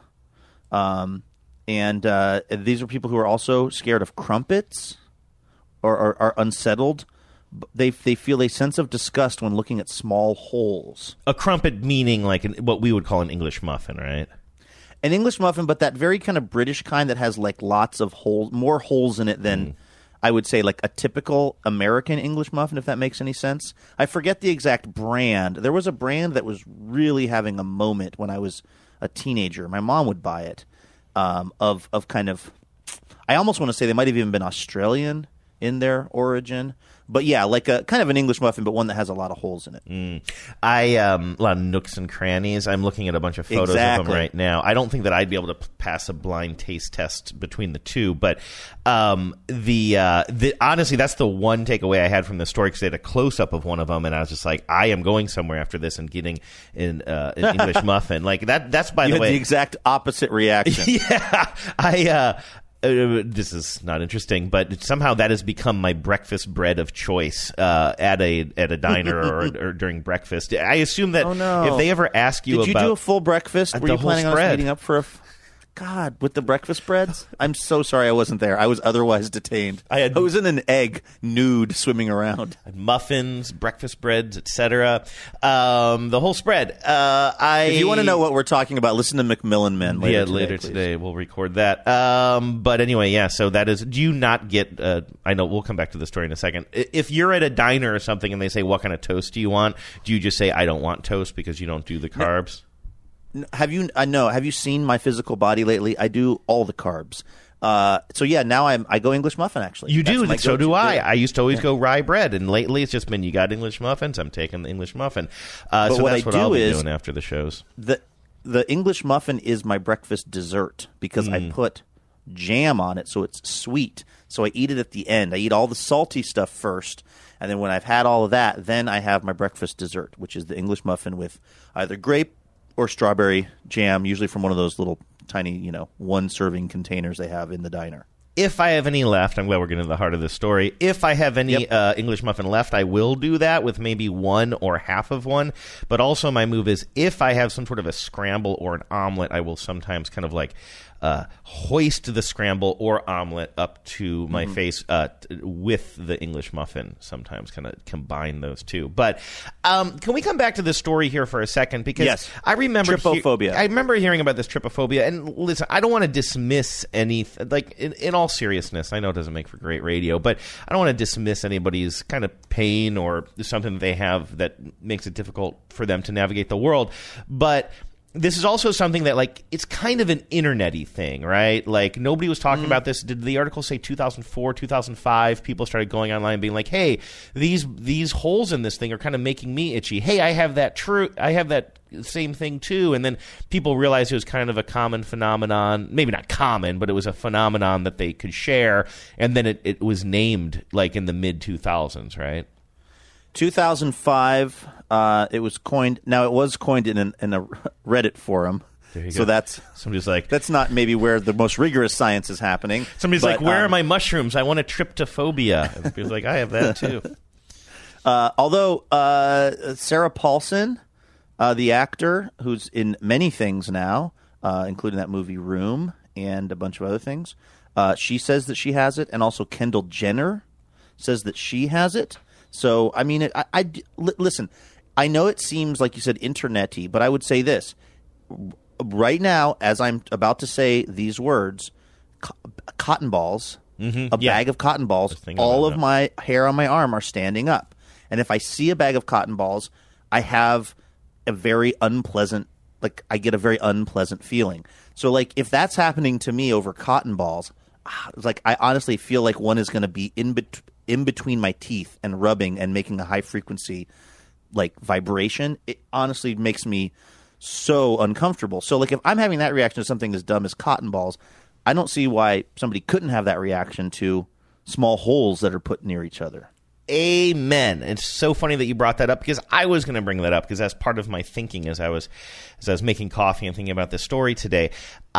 And these are people who are also scared of crumpets or are unsettled. They feel a sense of disgust when looking at small holes. A crumpet meaning like what we would call an English muffin, right? An English muffin, but that very kind of British kind that has like lots of holes, more holes in it than I would say like a typical American English muffin, if that makes any sense. I forget the exact brand. There was a brand that was really having a moment when I was a teenager. My mom would buy it. Of kind of, I almost want to say they might have even been Australian in their origin, but yeah, like a kind of an English muffin, but one that has a lot of holes in it. A lot of nooks and crannies. I'm looking at a bunch of photos of them right now. I don't think that I'd be able to pass a blind taste test between the two, but honestly, that's the one takeaway I had from the story, because they had a close up of one of them, and I was just like, I am going somewhere after this and getting an English muffin. Like that's by the way the exact opposite reaction. Yeah, this is not interesting, but somehow that has become my breakfast bread of choice at a diner or during breakfast. I assume that if they ever ask you Did you do a full breakfast? Were you planning on meeting up for a God, with the breakfast breads? I'm so sorry I wasn't there. I was otherwise detained. I was in an egg, nude, swimming around. Muffins, breakfast breads, etc. The whole spread. If you want to know what we're talking about, listen to Macmillan Men later today. We'll record that. But anyway, yeah, so that is... Do you not get... I know, we'll come back to the story in a second. If you're at a diner or something and they say, what kind of toast do you want? Do you just say, I don't want toast because you don't do the carbs? Have you seen my physical body lately? I do all the carbs. So yeah, now I go English muffin, actually. You do? So do I. I used to always go rye bread, and lately it's just been, you got English muffins, I'm taking the English muffin. So that's what I'll be doing after the shows. The English muffin is my breakfast dessert because I put jam on it so it's sweet. So I eat it at the end. I eat all the salty stuff first, and then when I've had all of that, then I have my breakfast dessert, which is the English muffin with either grape or strawberry jam, usually from one of those little tiny, one-serving containers they have in the diner. If I have any left, I'm glad we're getting to the heart of this story. If I have any English muffin left, I will do that with maybe one or half of one. But also my move is if I have some sort of a scramble or an omelet, I will sometimes kind of like hoist the scramble or omelet up to my face with the English muffin, sometimes kind of combine those two. But can we come back to this story here for a second? Because I remember trypophobia. I remember hearing about this trypophobia. And listen, I don't want to dismiss anything. Like, in all seriousness, I know it doesn't make for great radio, but I don't want to dismiss anybody's kind of pain or something that they have that makes it difficult for them to navigate the world. But this is also something that, like, it's kind of an internet-y thing, right? Like, nobody was talking about this. Did the article say 2004, 2005? People started going online being like, hey, these holes in this thing are kind of making me itchy. Hey, I have that same thing too. And then people realized it was kind of a common phenomenon. Maybe not common, but it was a phenomenon that they could share. And then it was named, like, in the mid-2000s, right? 2005, it was coined. Now, it was coined in a Reddit forum. So that's somebody's like, that's not maybe where the most rigorous science is happening. Somebody's like, where are my mushrooms? I want a tryptophobia. And people's like, I have that too. Although Sarah Paulson, the actor who's in many things now, including that movie Room and a bunch of other things, she says that she has it, and also Kendall Jenner says that she has it. So, I mean, listen, I know it seems, like you said, internet-y, but I would say this. Right now, as I'm about to say these words, cotton balls, bag of cotton balls, all of my hair on my arm are standing up. And if I see a bag of cotton balls, I have a very unpleasant, like, I get a very unpleasant feeling. So, like, if that's happening to me over cotton balls, it's like, I honestly feel like one is going to be in between my teeth and rubbing and making a high frequency, like, vibration. It honestly makes me so uncomfortable. So, like, if I'm having that reaction to something as dumb as cotton balls, I don't see why somebody couldn't have that reaction to small holes that are put near each other. Amen. It's so funny that you brought that up, because I was going to bring that up, because that's part of my thinking as I was making coffee and thinking about this story today.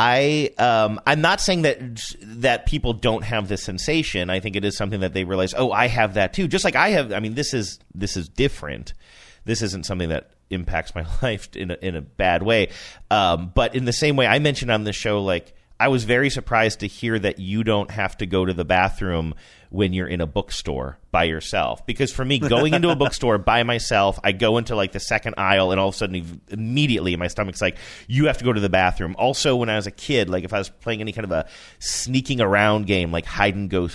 I'm not saying that people don't have this sensation. I think it is something that they realize, oh, I have that too. Just like I have. I mean, this is different. This isn't something that impacts my life in a bad way. But in the same way, I mentioned on this show, like, I was very surprised to hear that you don't have to go to the bathroom when you're in a bookstore by yourself. Because for me, going into a bookstore by myself, I go into, like, the second aisle, and all of a sudden, immediately, my stomach's like, you have to go to the bathroom. Also, when I was a kid, like, if I was playing any kind of a sneaking around game, like hide and go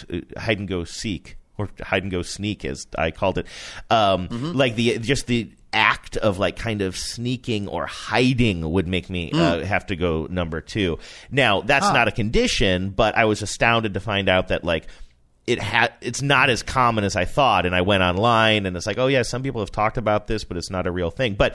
seek, or hide and go sneak, as I called it, like, the act of, like, kind of sneaking or hiding would make me have to go number 2. Now, that's not a condition, but I was astounded to find out that, like, it's not as common as I thought. And I went online, and it's like, oh yeah, some people have talked about this, but it's not a real thing. But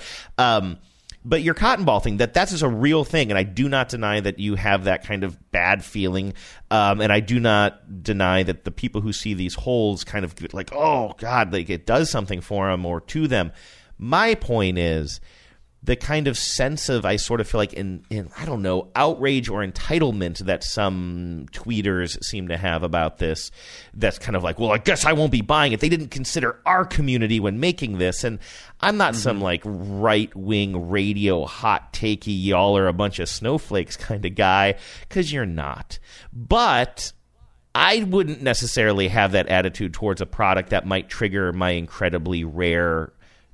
your cotton ball thing, that's just a real thing, and I do not deny that you have that kind of bad feeling, and I do not deny that the people who see these holes kind of get like, oh God, like, it does something for them or to them. My point is, the kind of sense of, I sort of feel like in I don't know, outrage or entitlement that some tweeters seem to have about this, that's kind of like, well, I guess I won't be buying it. They didn't consider our community when making this. And I'm not some like right-wing radio hot takey, y'all are a bunch of snowflakes kind of guy, because you're not. But I wouldn't necessarily have that attitude towards a product that might trigger my incredibly rare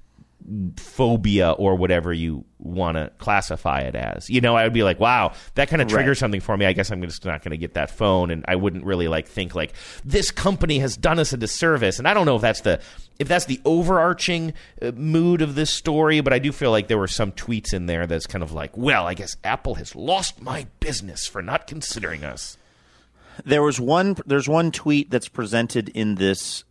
phobia or whatever you want to classify it as. You know, I would be like, wow, that kind of triggers something for me. I guess I'm just not going to get that phone, and I wouldn't really like think like this company has done us a disservice. And I don't know if that's the overarching mood of this story, but I do feel like there were some tweets in there that's kind of like, well, I guess Apple has lost my business for not considering us. There's one tweet that's presented in this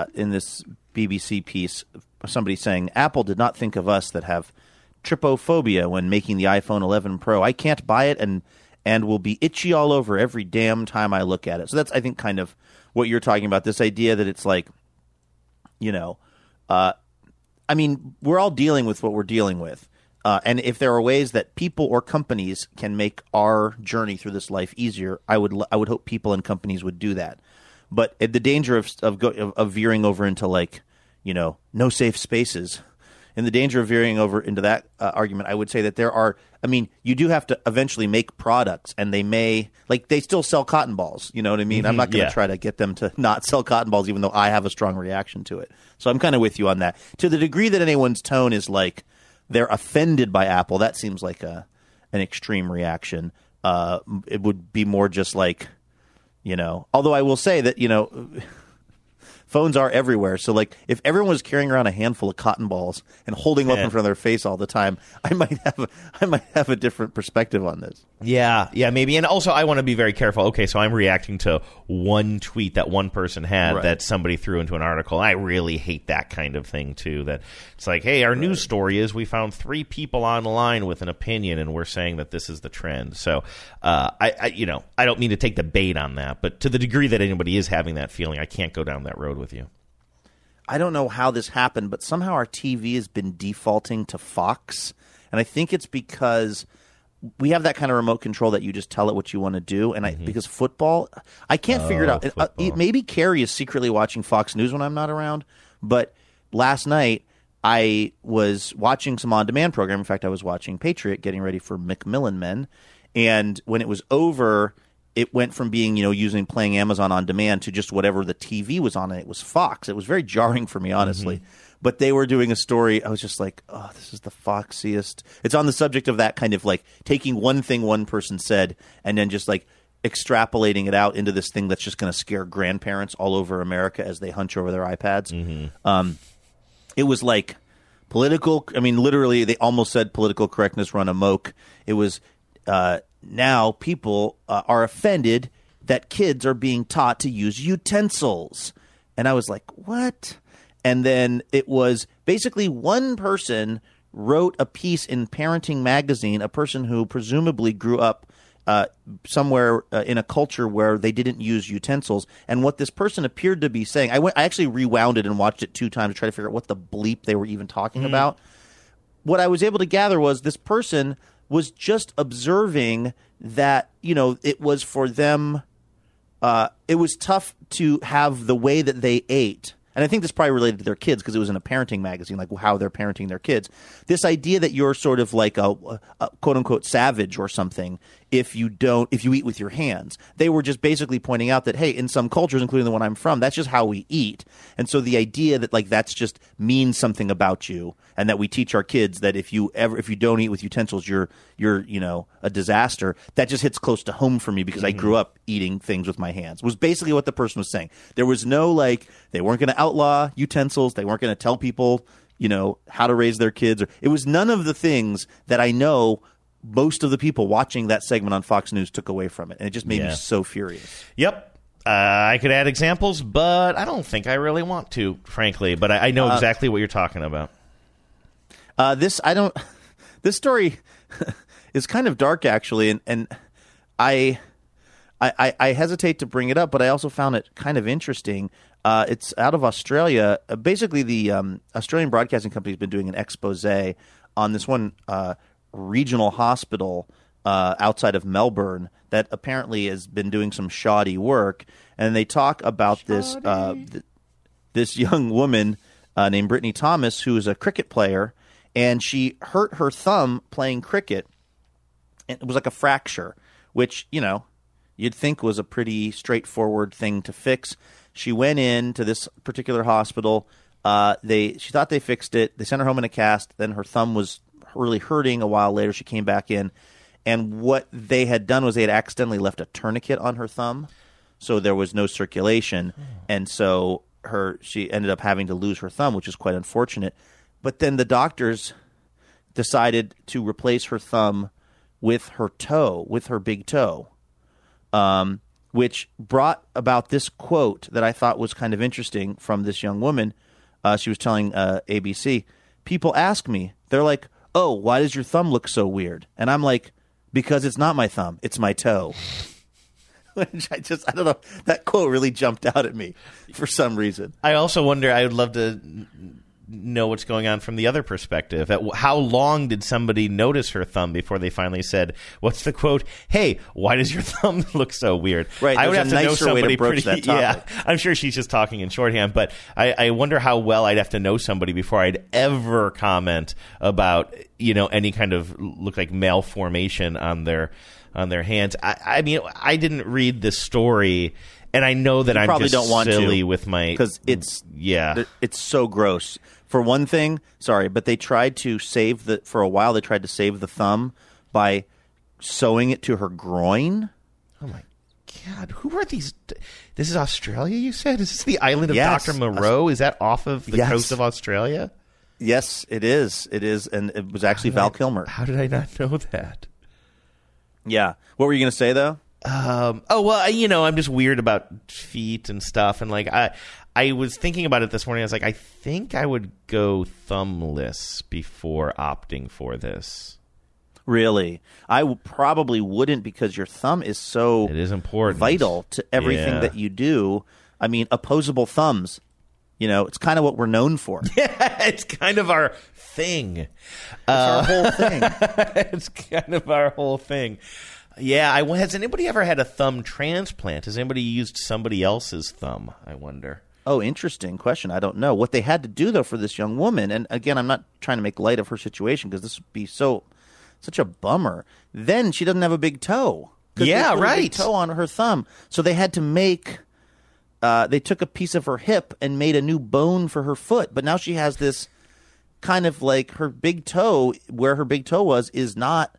BBC piece. Somebody saying, Apple did not think of us that have trypophobia when making the iPhone 11 Pro. I can't buy it and will be itchy all over every damn time I look at it. So that's, I think, kind of what you're talking about, this idea that it's like, you know, I mean, we're all dealing with what we're dealing with. And if there are ways that people or companies can make our journey through this life easier, I would hope people and companies would do that. But the danger of veering over into like, you know, no safe spaces, in the danger of veering over into that argument, I would say that there are, I mean, you do have to eventually make products, and they still sell cotton balls. You know what I mean? I'm not going to try to get them to not sell cotton balls, even though I have a strong reaction to it. So I'm kind of with you on that. To the degree that anyone's tone is like they're offended by Apple, that seems like an extreme reaction. It would be more just like, you know, although I will say that, you know, phones are everywhere. So, like, if everyone was carrying around a handful of cotton balls and holding them up in front of their face all the time, I might have a different perspective on this. Yeah, maybe. And also, I want to be very careful. Okay, so I'm reacting to one tweet that one person had that somebody threw into an article. I really hate that kind of thing, too. That it's like, hey, our news story is we found 3 people online with an opinion, and we're saying that this is the trend. So, I don't mean to take the bait on that, but to the degree that anybody is having that feeling, I can't go down that road with you. I don't know how this happened, but somehow our TV has been defaulting to Fox, and I think it's because we have that kind of remote control that you just tell it what you want to do, and because football, I can't figure it out. Maybe Carrie is secretly watching Fox News when I'm not around, but last night I was watching some on-demand program. In fact, I was watching Patriot, getting ready for Macmillan Men, and when it was over, it went from being, you know, playing Amazon on demand to just whatever the TV was on, and it was Fox. It was very jarring for me, honestly. But they were doing a story. I was just like, oh, this is the foxiest. It's on the subject of that kind of like taking one thing one person said and then just like extrapolating it out into this thing that's just going to scare grandparents all over America as they hunch over their iPads. It was like political. I mean, literally, they almost said political correctness run amok. It was now people are offended that kids are being taught to use utensils. And I was like, what? And then it was basically one person wrote a piece in Parenting Magazine, a person who presumably grew up somewhere in a culture where they didn't use utensils. And what this person appeared to be saying, I actually rewound it and watched it 2 times to try to figure out what the bleep they were even talking about. What I was able to gather was this person was just observing that, you know, it was for them, it was tough to have the way that they ate. And I think this probably related to their kids because it was in a parenting magazine, like how they're parenting their kids. This idea that you're sort of like a quote unquote savage or something if you eat with your hands. They were just basically pointing out that, hey, in some cultures, including the one I'm from, that's just how we eat. And so the idea that like that's just means something about you, and that we teach our kids that if you don't eat with utensils, you're you know, a disaster. That just hits close to home for me because I grew up eating things with my hands. Was basically what the person was saying. There was no like they weren't going to outlaw utensils. They weren't going to tell people, you know, how to raise their kids. It was none of the things that I know most of the people watching that segment on Fox News took away from it. And it just made me so furious. Yep. I could add examples, but I don't think I really want to, frankly. But I know exactly what you're talking about. This story is kind of dark, actually, and I hesitate to bring it up, but I also found it kind of interesting. It's out of Australia. Basically, the Australian Broadcasting Company has been doing an expose on this one regional hospital outside of Melbourne that apparently has been doing some shoddy work, and they talk about this this young woman named Brittany Thomas, who is a cricket player, and she hurt her thumb playing cricket. And it was like a fracture, which, you know, you'd think was a pretty straightforward thing to fix. She went in to this particular hospital. She thought they fixed it. They sent her home in a cast. Then her thumb was really hurting. A while later, she came back in. And what they had done was they had accidentally left a tourniquet on her thumb, so there was no circulation. And so she ended up having to lose her thumb, which is quite unfortunate. But then the doctors decided to replace her thumb with her toe, with her big toe, which brought about this quote that I thought was kind of interesting from this young woman. She was telling ABC, people ask me, they're like, oh, why does your thumb look so weird? And I'm like, because it's not my thumb, it's my toe. Which I don't know, that quote really jumped out at me for some reason. I also wonder, I would love to know what's going on from the other perspective. How long did somebody notice her thumb before they finally said, what's the quote? Hey, why does your thumb look so weird? Right, I would have to know somebody pretty. That topic. Yeah, I'm sure she's just talking in shorthand, but I wonder how well I'd have to know somebody before I'd ever comment about, you know, any kind of look like malformation on their hands. I mean, I didn't read this story, and I know that I'm probably just don't want silly to, with my... because it's so gross. For one thing, but they tried to for a while they tried to save the thumb by sewing it to her groin. Oh my God, who are these? This is Australia, you said? Is this the island of Yes. Dr. Moreau? Is that off of the coast of Australia? Yes, it is. It is, and it was actually Val Kilmer. How did I not know that? Yeah. What were you going to say, though? I'm just weird about feet and stuff, and like I was thinking about it this morning. I was like, I think I would go thumbless before opting for this. Really? I probably wouldn't, because your thumb is so it is important, vital to everything that you do. I mean, opposable thumbs. You know, it's kind of what we're known for. Yeah, it's kind of our thing. It's our whole thing. It's kind of our whole thing. Yeah, has anybody ever had a thumb transplant? Has anybody used somebody else's thumb, I wonder? Oh, interesting question. I don't know. What they had to do, though, for this young woman, and again, I'm not trying to make light of her situation because this would be such a bummer. Then she doesn't have a big toe. Yeah, right. A big toe on her thumb. So they had to make... they took a piece of her hip and made a new bone for her foot. But now she has this kind of like her big toe, where her big toe was, is not...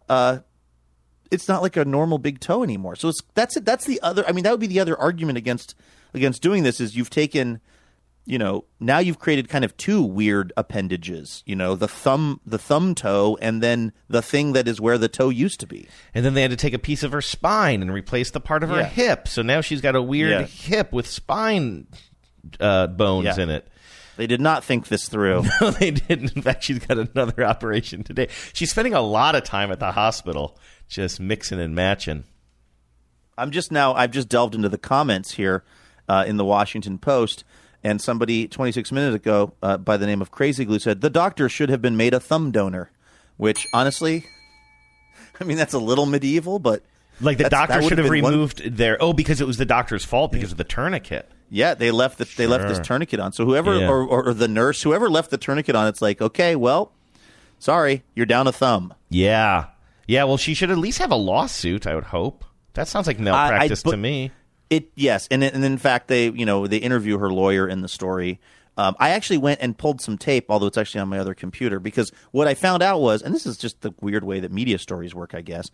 it's not like a normal big toe anymore. So that's the other. I mean, that would be the other argument against doing this, is you've taken, you know, now you've created kind of two weird appendages. You know, the thumb toe, and then the thing that is where the toe used to be. And then they had to take a piece of her spine and replace the part of her hip. So now she's got a weird hip with spine bones in it. They did not think this through. No, they didn't. In fact, she's got another operation today. She's spending a lot of time at the hospital just mixing and matching. I've just delved into the comments here in the Washington Post, and somebody 26 minutes ago by the name of Crazy Glue said, the doctor should have been made a thumb donor, which honestly, I mean, that's a little medieval, but... Like the doctor should have removed because it was the doctor's fault because of the tourniquet. Yeah, they left this tourniquet on. So whoever or the nurse, whoever left the tourniquet on, it's like, okay, well, sorry, you're down a thumb. Yeah. Yeah, well, she should at least have a lawsuit, I would hope. That sounds like malpractice to me. Yes, and in fact, they interview her lawyer in the story. I actually went and pulled some tape, although it's actually on my other computer, because what I found out was, and this is just the weird way that media stories work, I guess.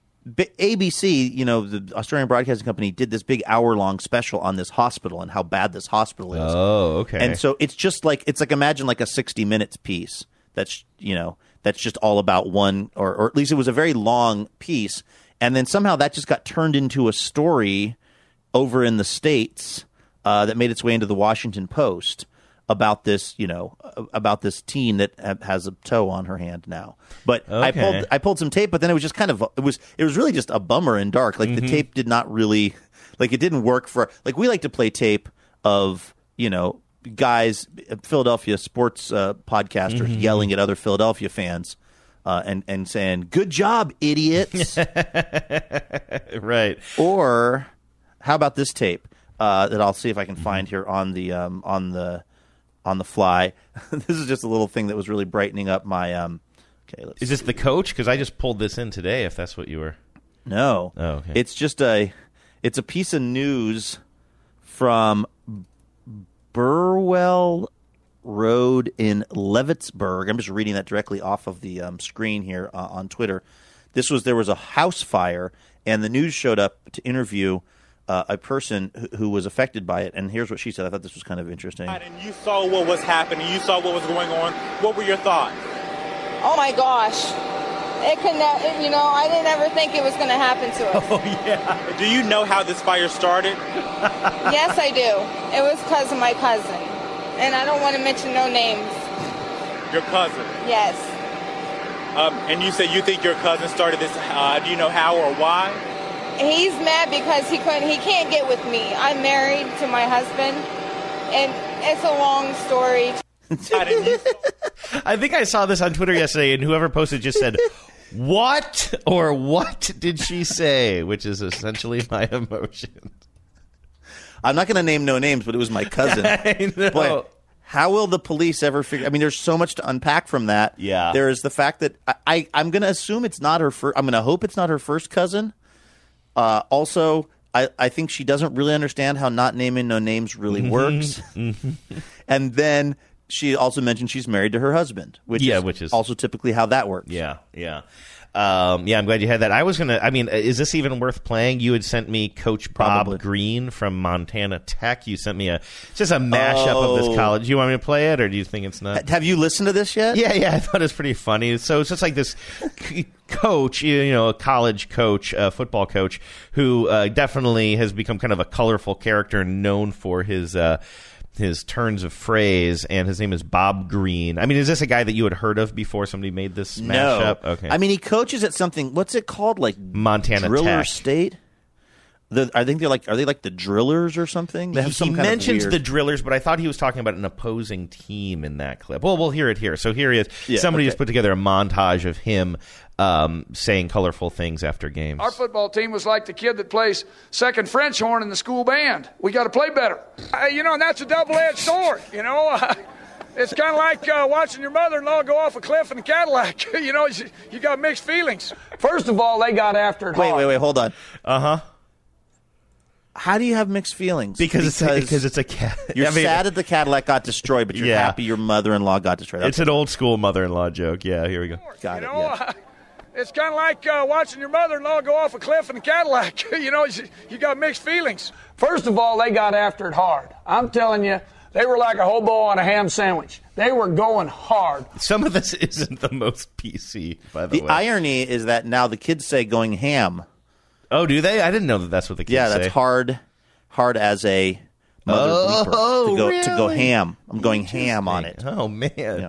ABC, the Australian Broadcasting Company, did this big hour-long special on this hospital and how bad this hospital is. Oh, okay. And so it's like imagine like a 60 Minutes piece that's just all about one, or at least it was a very long piece, and then somehow that just got turned into a story over in the States that made its way into the Washington Post about this, about this teen that has a toe on her hand now. But okay. I pulled some tape, but then it was just it was really just a bummer and dark. Like the tape did not really, it didn't work for, we like to play tape of, guys, Philadelphia sports podcasters yelling at other Philadelphia fans and saying, "Good job, idiots!" Right. Or how about this tape that I'll see if I can find here on the fly. This is just a little thing that was really brightening up my. Okay, is this the coach? Because I just pulled this in today. If that's what you were. No. Oh, okay. It's just a piece of news from Burwell Road in Leavittsburg. I'm just reading that directly off of the screen here on Twitter. There was a house fire, and the news showed up to interview a person who was affected by it. And here's what she said. I thought this was kind of interesting. And you saw what was happening. You saw what was going on. What were your thoughts? Oh my gosh. It could I didn't ever think it was going to happen to us. Oh, yeah. Do you know how this fire started? Yes, I do. It was because of my cousin. And I don't want to mention no names. Your cousin? Yes. And you said you think your cousin started this. Do you know how or why? He's mad because he can't get with me. I'm married to my husband, and it's a long story. I think I saw this on Twitter yesterday, and whoever posted just said, "What?" or "What did she say?" which is essentially my emotion. I'm not going to name no names, but it was my cousin. I know. Boy, how will the police ever figure? I mean, there's so much to unpack from that. Yeah. There is the fact that I'm going to assume it's not her first. I'm going to hope it's not her first cousin. Also, I think she doesn't really understand how not naming no names really works. And then she also mentioned she's married to her husband, which is also typically how that works. Yeah. I'm glad you had that. Is this even worth playing? You had sent me Coach Bob Green from Montana Tech. You sent me just a mashup of this college. Do you want me to play it, or do you think it's not? Have you listened to this yet? Yeah, I thought it was pretty funny. So it's just like this coach, a college coach, a football coach, who definitely has become kind of a colorful character known for his turns of phrase, and his name is Bob Green. I mean, is this a guy that you had heard of before somebody made this mashup? No. Okay. I mean, he coaches at something, what's it called? Like Montana Driller Tech. State? I think are they like the Drillers or something? They have some he kind mentions of the Drillers, but I thought he was talking about an opposing team in that clip. Well, we'll hear it here. So here he is. Yeah, Somebody just put together a montage of him saying colorful things after games. Our football team was like the kid that plays second French horn in the school band. We got to play better. And that's a double-edged sword, It's kind of like watching your mother-in-law go off a cliff in a Cadillac. You got mixed feelings. First of all, they got after it hard. Wait, hold on. Uh-huh. How do you have mixed feelings? Because it's a cat. You're sad that the Cadillac got destroyed, but you're happy your mother-in-law got destroyed. It's an old-school mother-in-law joke. Yeah, here we go. Got it, yeah. It's kind of like watching your mother-in-law go off a cliff in a Cadillac. You got mixed feelings. First of all, they got after it hard. I'm telling you, they were like a hobo on a ham sandwich. They were going hard. Some of this isn't the most PC, by the way. The irony is that now the kids say going ham. Oh, do they? I didn't know that's what the kids say. Yeah, that's hard as a mother bleeper to go ham. I'm going ham on it. Oh, man. Yeah.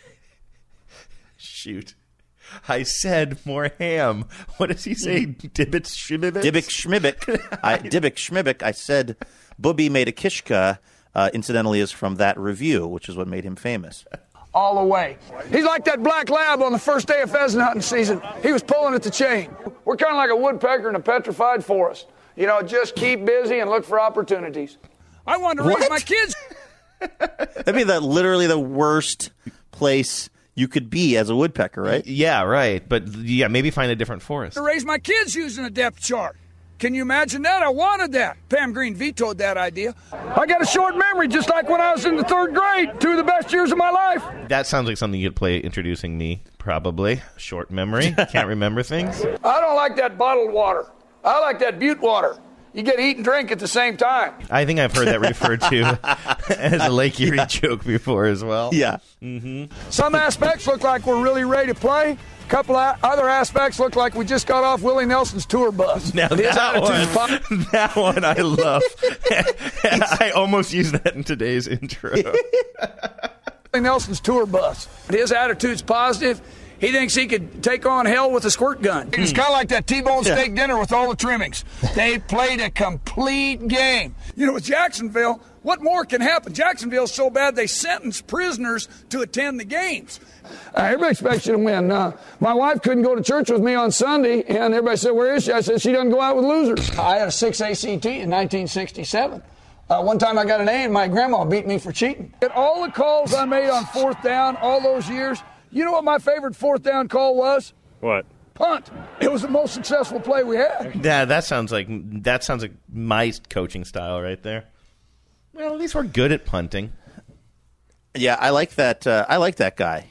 Shoot. I said more ham. What does he say? Dibbit schmibbick? Dibbik schmibbick. I said Booby made a kishka, incidentally, is from that review, which is what made him famous. All the way. He's like that black lab on the first day of pheasant hunting season. He was pulling at the chain. We're kind of like a woodpecker in a petrified forest. Just keep busy and look for opportunities. I wanted to raise my kids. That'd be literally the worst place you could be as a woodpecker, right? Yeah, right. But maybe find a different forest. To raise my kids using a depth chart. Can you imagine that? I wanted that. Pam Green vetoed that idea. I got a short memory, just like when I was in the third grade. 2 of the best years of my life. That sounds like something you'd play introducing me, probably. Short memory. Can't remember things. I don't like that bottled water. I like that butte water. You get to eat and drink at the same time. I think I've heard that referred to as a Lake Erie joke before as well. Yeah. Mm-hmm. Some aspects look like we're really ready to play. A couple other aspects look like we just got off Willie Nelson's tour bus. Now that one I love. I almost used that in today's intro. Willie Nelson's tour bus. His attitude's positive. He thinks he could take on hell with a squirt gun. It's kind of like that T-bone steak dinner with all the trimmings. They played a complete game. With Jacksonville, what more can happen? Jacksonville's so bad they sentence prisoners to attend the games. Everybody expects you to win. My wife couldn't go to church with me on Sunday, and everybody said, where is she? I said, she doesn't go out with losers. I had a 6 ACT in 1967. One time I got an A, and my grandma beat me for cheating. And all the calls I made on fourth down all those years, you know what my favorite fourth down call was? What? Punt. It was the most successful play we had. Yeah, that sounds like my coaching style right there. Well, at least we're good at punting. Yeah, I like that. I like that guy.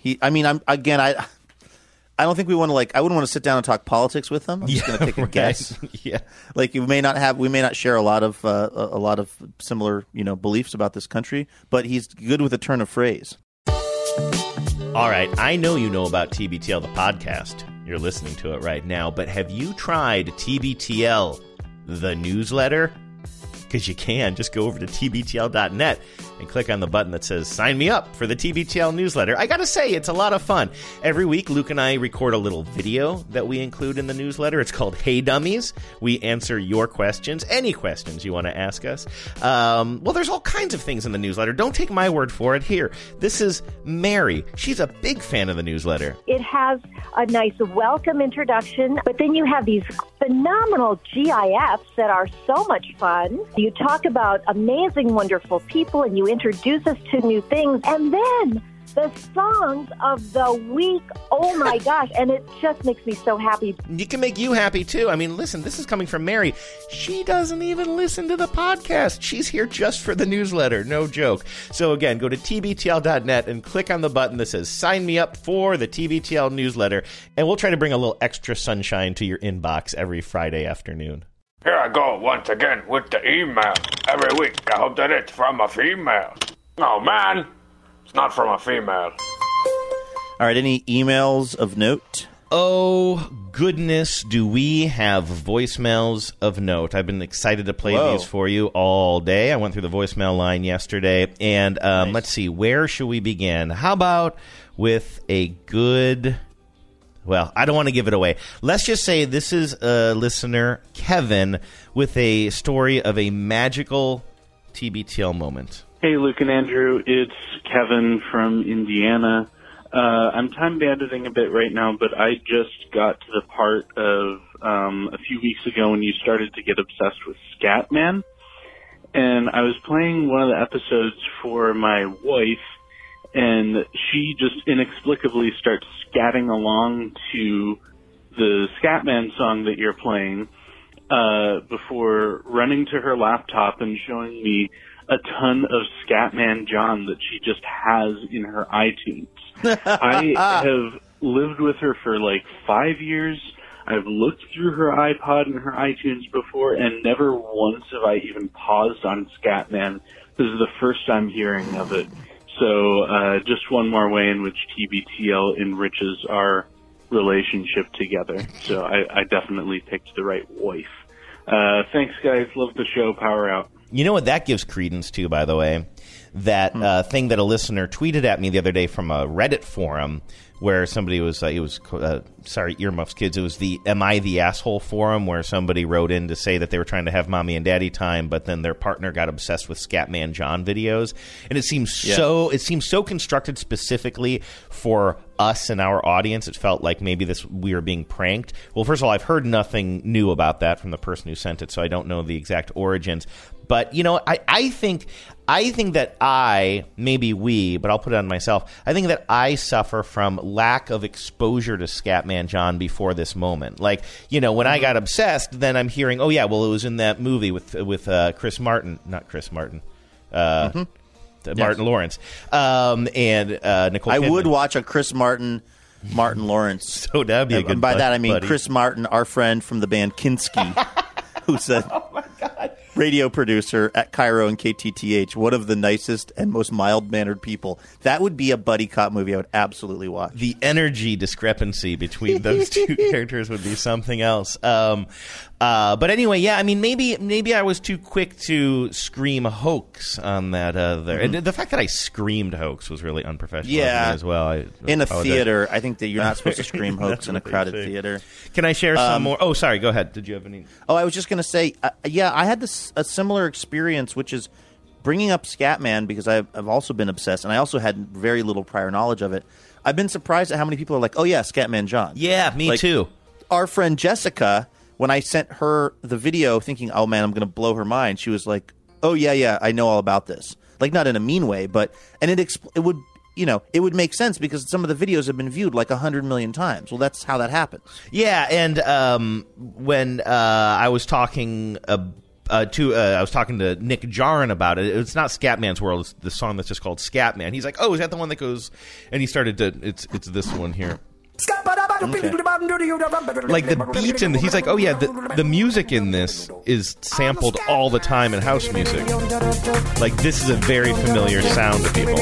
I don't think we want to I wouldn't want to sit down and talk politics with him. I'm just going to take a guess. Yeah, we may not share a lot of similar beliefs about this country, but he's good with a turn of phrase. All right, I know you know about TBTL the podcast. You're listening to it right now, but have you tried TBTL the newsletter? Because you can. Just go over to tbtl.net and click on the button that says sign me up for the TBTL newsletter. I gotta say, it's a lot of fun. Every week, Luke and I record a little video that we include in the newsletter. It's called Hey Dummies. We answer your questions, any questions you want to ask us. Well, there's all kinds of things in the newsletter. Don't take my word for it. Here, this is Mary. She's a big fan of the newsletter. It has a nice welcome introduction, but then you have these phenomenal GIFs that are so much fun. You talk about amazing, wonderful people, and you introduce us to new things. And then the songs of the week, oh my gosh, and it just makes me so happy. It can make you happy, too. I mean, listen, this is coming from Mary. She doesn't even listen to the podcast. She's here just for the newsletter. No joke. So, again, go to tbtl.net and click on the button that says sign me up for the TBTL newsletter, and we'll try to bring a little extra sunshine to your inbox every Friday afternoon. Here I go once again with the email. Every week, I hope that it's from a female. Oh, man. It's not from a female. All right, any emails of note? Oh, goodness, do we have voicemails of note. I've been excited to play these for you all day. I went through the voicemail line yesterday, and nice. Let's see, where should we begin? How about with a good... Well, I don't want to give it away. Let's just say this is a listener, Kevin, with a story of a magical TBTL moment. Hey, Luke and Andrew. It's Kevin from Indiana. I'm time banding a bit right now, but I just got to the part of a few weeks ago when you started to get obsessed with Scatman. And I was playing one of the episodes for my wife, and she just inexplicably starts scatting along to the Scatman song that you're playing before running to her laptop and showing me a ton of Scatman John that she just has in her iTunes. I have lived with her for like 5 years. I've looked through her iPod and her iTunes before, and never once have I even paused on Scatman. This is the first I'm hearing of it. So just one more way in which TBTL enriches our relationship together. So I definitely picked the right wife. Thanks, guys. Love the show. Power out. You know what that gives credence to, by the way? That thing that a listener tweeted at me the other day from a Reddit forum where somebody was, sorry, earmuffs, kids. It was the Am I the Asshole forum where somebody wrote in to say that they were trying to have mommy and daddy time, but then their partner got obsessed with Scatman John videos. And it seems so constructed specifically for us and our audience. It felt like maybe we were being pranked. Well, first of all, I've heard nothing new about that from the person who sent it, so I don't know the exact origins. But, you know, I think that maybe we, but I'll put it on myself, I think that I suffer from lack of exposure to Scatman John before this moment. Like, you know, when I got obsessed, then I'm hearing, oh, yeah, well, it was in that movie with Chris Martin. Not Chris Martin. Martin Lawrence. And Nicole Kidman. I would watch a Chris Martin Lawrence. So that'd be a good And by that, I mean buddy. Chris Martin, our friend from the band Kinski, who's a radio producer at Cairo and KTTH, one of the nicest and most mild-mannered people. That would be a buddy cop movie I would absolutely watch. The energy discrepancy between those two characters would be something else. But anyway, yeah, I mean, maybe I was too quick to scream hoax on that. There. And the fact that I screamed hoax was really unprofessional of me as well. In a theater, I think that you're not supposed to scream hoax in a crowded theater. Can I share some more? Oh, sorry, go ahead. Did you have any? Oh, I was just going to say, I had a similar experience, which is bringing up Scatman, because I've also been obsessed, and I also had very little prior knowledge of it. I've been surprised at how many people are like, oh, yeah, Scatman John. Yeah, me too. Our friend Jessica, when I sent her the video thinking, oh, man, I'm going to blow her mind, she was like, oh, yeah, I know all about this. Like, not in a mean way, but – and it would make sense because some of the videos have been viewed like 100 million times. Well, that's how that happens. Yeah, and when I was talking I was talking to Nick Jarin about it. It's not Scatman's World. It's the song that's just called Scatman. He's like, oh, is that the one that goes... And he started to... It's this one here. Okay. Like the beat in he's like, oh yeah, the music in this is sampled all the time in house music. Like, this is a very familiar sound to people.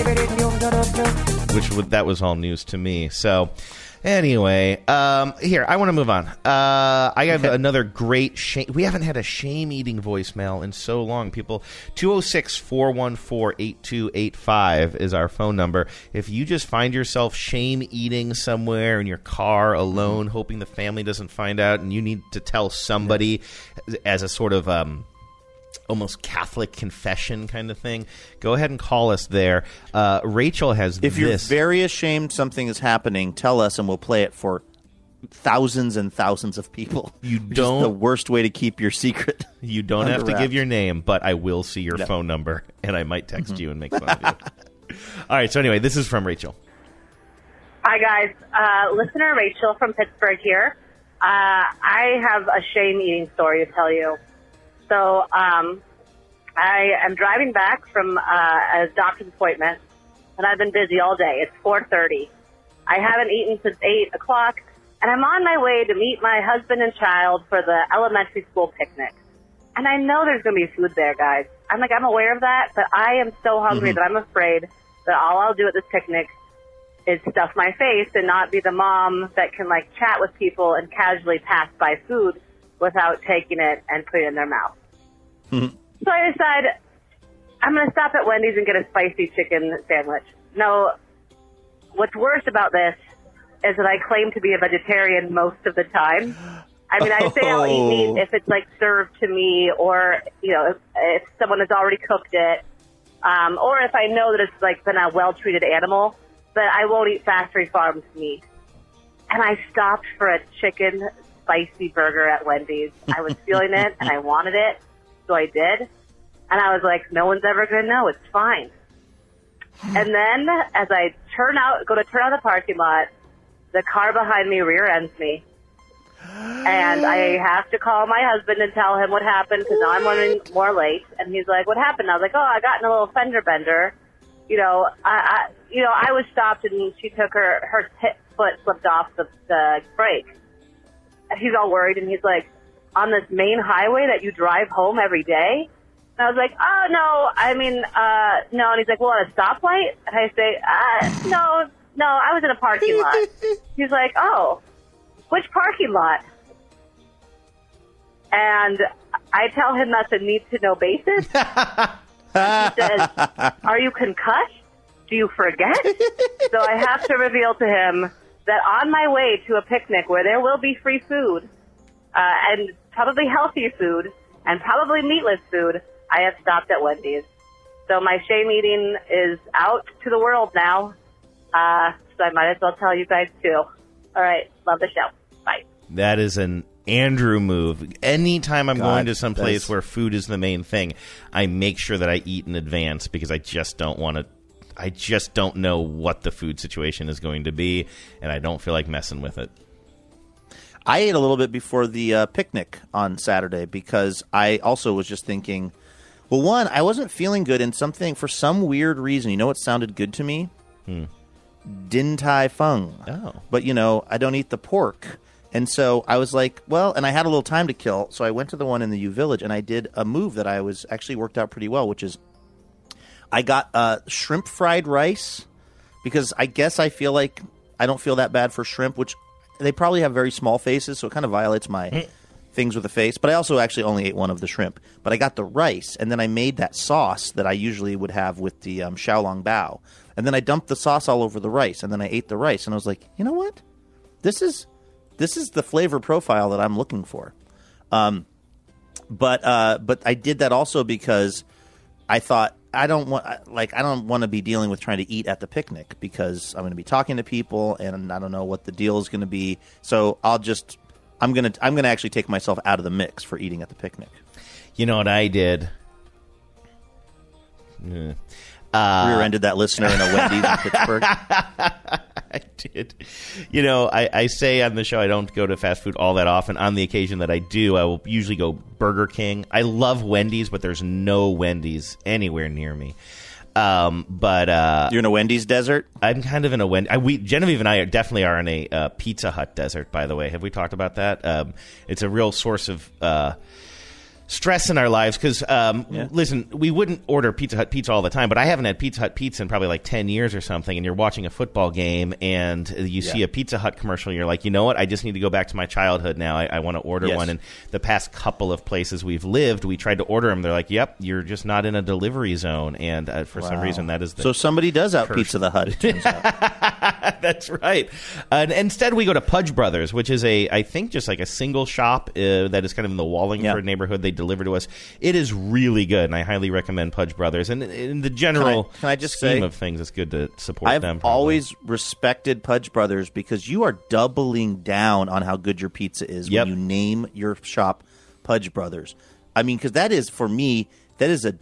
That was all news to me. So... Anyway, here, I want to move on. I have another great shame. We haven't had a shame-eating voicemail in so long, people. 206-414-8285 is our phone number. If you just find yourself shame-eating somewhere in your car alone, hoping the family doesn't find out, and you need to tell somebody as a sort of... almost Catholic confession kind of thing, go ahead and call us there. Rachel has If you're very ashamed something is happening, tell us and we'll play it for thousands and thousands of people. You Which don't... is the worst way to keep your secret. You don't have to give your name, but I will see your phone number, and I might text you and make fun of you. All right, so anyway, this is from Rachel. Hi, guys. Listener Rachel from Pittsburgh here. I have a shame-eating story to tell you. So I am driving back from a doctor's appointment, and I've been busy all day. It's 4:30. I haven't eaten since 8 o'clock, and I'm on my way to meet my husband and child for the elementary school picnic. And I know there's going to be food there, guys. I'm aware of that, but I am so hungry that I'm afraid that all I'll do at this picnic is stuff my face and not be the mom that can, chat with people and casually pass by food without taking it and putting it in their mouth. So I decide I'm going to stop at Wendy's and get a spicy chicken sandwich. No, what's worse about this is that I claim to be a vegetarian most of the time. I mean, I say I'll eat meat if it's served to me, or if someone has already cooked it, or if I know that it's been a well-treated animal. But I won't eat factory farmed meat. And I stopped for a chicken spicy burger at Wendy's. I was feeling it and I wanted it. So I did. And I was like, no one's ever going to know. It's fine. And then as I go to turn out the parking lot, the car behind me rear ends me. And I have to call my husband and tell him what happened because now I'm running more late. And he's like, what happened? I was like, I got in a little fender bender. I was stopped and she took her foot slipped off the brake. And he's all worried and he's like, on this main highway that you drive home every day? And I was like, oh, no, no. And he's like, well, at a stoplight? And I say, no, I was in a parking lot. He's like, oh, which parking lot? And I tell him that's a need-to-know basis. He says, are you concussed? Do you forget? So I have to reveal to him that on my way to a picnic where there will be free food, and probably healthy food, and probably meatless food, I have stopped at Wendy's. So my shame eating is out to the world now, so I might as well tell you guys too. All right, love the show. Bye. That is an Andrew move. Anytime I'm going to some place where food is the main thing, I make sure that I eat in advance because I just don't want to. I just don't know what the food situation is going to be, and I don't feel like messing with it. I ate a little bit before the picnic on Saturday because I also was just thinking, well, one, I wasn't feeling good in something for some weird reason. You know what sounded good to me? Din Tai Fung. Oh. But, I don't eat the pork. And so I was like, well, and I had a little time to kill, so I went to the one in the U Village, and I did a move that I was actually worked out pretty well, which is I got shrimp fried rice because I guess I feel like I don't feel that bad for shrimp, which they probably have very small faces, so it kind of violates my things with a face, but I also actually only ate one of the shrimp. But I got the rice, and then I made that sauce that I usually would have with the xiaolong bao. And then I dumped the sauce all over the rice, and then I ate the rice, and I was like, you know what? This is the flavor profile that I'm looking for. But I did that also because I thought I don't want to be dealing with trying to eat at the picnic because I'm going to be talking to people, and I don't know what the deal is going to be. So I'm going to actually take myself out of the mix for eating at the picnic. You know what I did? Rear-ended that listener in a Wendy's in Pittsburgh. I did. You know, I say on the show I don't go to fast food all that often. On the occasion that I do, I will usually go Burger King. I love Wendy's, but there's no Wendy's anywhere near me. But you're in a Wendy's desert? I'm kind of in a Wendy's. Genevieve and I definitely are in a Pizza Hut desert, by the way. Have we talked about that? It's a real source of stress in our lives because, listen, we wouldn't order Pizza Hut pizza all the time, but I haven't had Pizza Hut pizza in probably like 10 years or something, and you're watching a football game and you see a Pizza Hut commercial, and you're like, you know what, I just need to go back to my childhood now. I want to order one. And the past couple of places we've lived, we tried to order them. They're like, yep, you're just not in a delivery zone, and for some reason that is the So somebody does out Pizza the Hut, it turns out. That's right. And instead we go to Pudge Brothers, which is I think just like a single shop that is kind of in the Wallingford neighborhood. They deliver to us. It is really good, and I highly recommend Pudge Brothers. And in the general can I just scheme say, of things, it's good to support them. I've always respected Pudge Brothers because you are doubling down on how good your pizza is when you name your shop Pudge Brothers. I mean, because that is, for me, that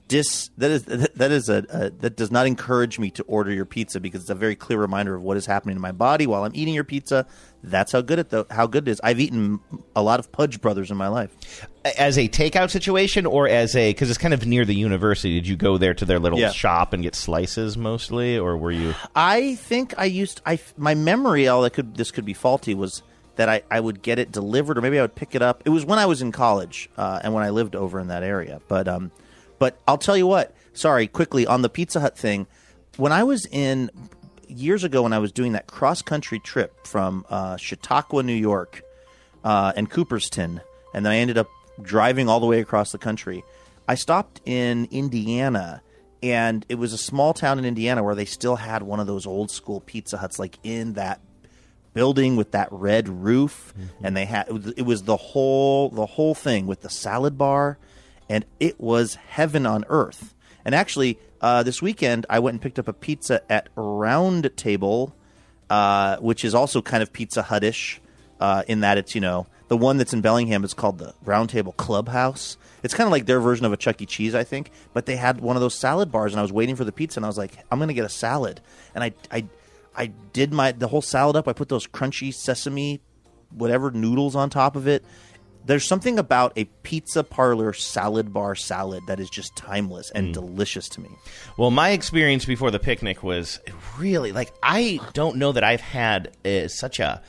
does not encourage me to order your pizza because it's a very clear reminder of what is happening in my body while I'm eating your pizza. That's how good it is. I've eaten a lot of Pudge Brothers in my life. As a takeout situation, or because it's kind of near the university, did you go there to their little shop and get slices mostly, or were you? I think my memory, this could be faulty, was that I would get it delivered, or maybe I would pick it up. It was when I was in college and when I lived over in that area. But I'll tell you what. Sorry, quickly on the Pizza Hut thing. When I was years ago, when I was doing that cross country trip from Chautauqua, New York, and Cooperstown, and then I ended up driving all the way across the country, I stopped in Indiana, and it was a small town in Indiana where they still had one of those old school Pizza Huts, like in that building with that red roof, and they had it was the whole thing with the salad bar, and it was heaven on earth. And actually, this weekend I went and picked up a pizza at Round Table, which is also kind of Pizza Hut-ish, in that it's, the one that's in Bellingham is called the Round Table Clubhouse. It's kind of like their version of a Chuck E. Cheese, I think. But they had one of those salad bars, and I was waiting for the pizza, and I was like, I'm going to get a salad. And I did the whole salad up. I put those crunchy sesame, whatever, noodles on top of it. There's something about a pizza parlor salad bar salad that is just timeless and delicious to me. Well, my experience before the picnic was really, I don't know that I've had such a,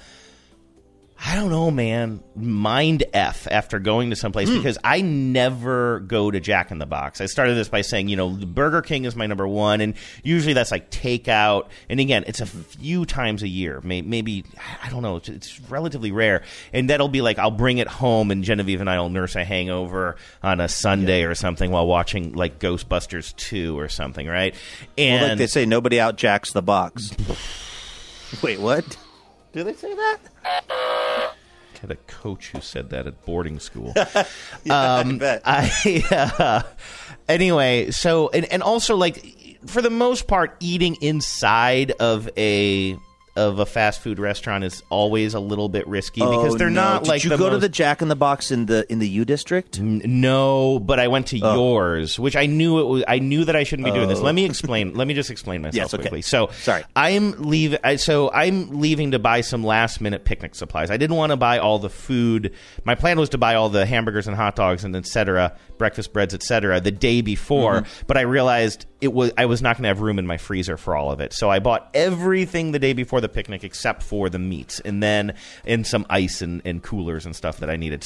I don't know, man, mind F after going to someplace because I never go to Jack in the Box. I started this by saying, the Burger King is my number one, and usually that's like takeout. And again, it's a few times a year, maybe, I don't know, it's relatively rare. And that'll be like, I'll bring it home, and Genevieve and I will nurse a hangover on a Sunday or something while watching like Ghostbusters 2 or something, right? And like they say, nobody out Jacks the Box. Wait, what? Do they say that? I had a coach who said that at boarding school. I bet. Anyway, so and also, like, for the most part, eating inside of a fast food restaurant is always a little bit risky because they're not like. Did you go to the Jack in the Box in the U District? No, but I went to yours, which I knew I knew that I shouldn't be doing this. Let me explain. Let me just explain myself quickly. So, sorry, I'm leaving to buy some last minute picnic supplies. I didn't want to buy all the food. My plan was to buy all the hamburgers and hot dogs and etc., breakfast breads, etc., the day before. But I realized I was not going to have room in my freezer for all of it. So I bought everything the day before the picnic except for the meats, and then some ice and coolers and stuff that I needed.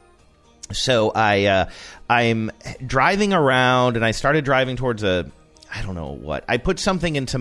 So I'm driving around, and I started driving towards I don't know what. I put something into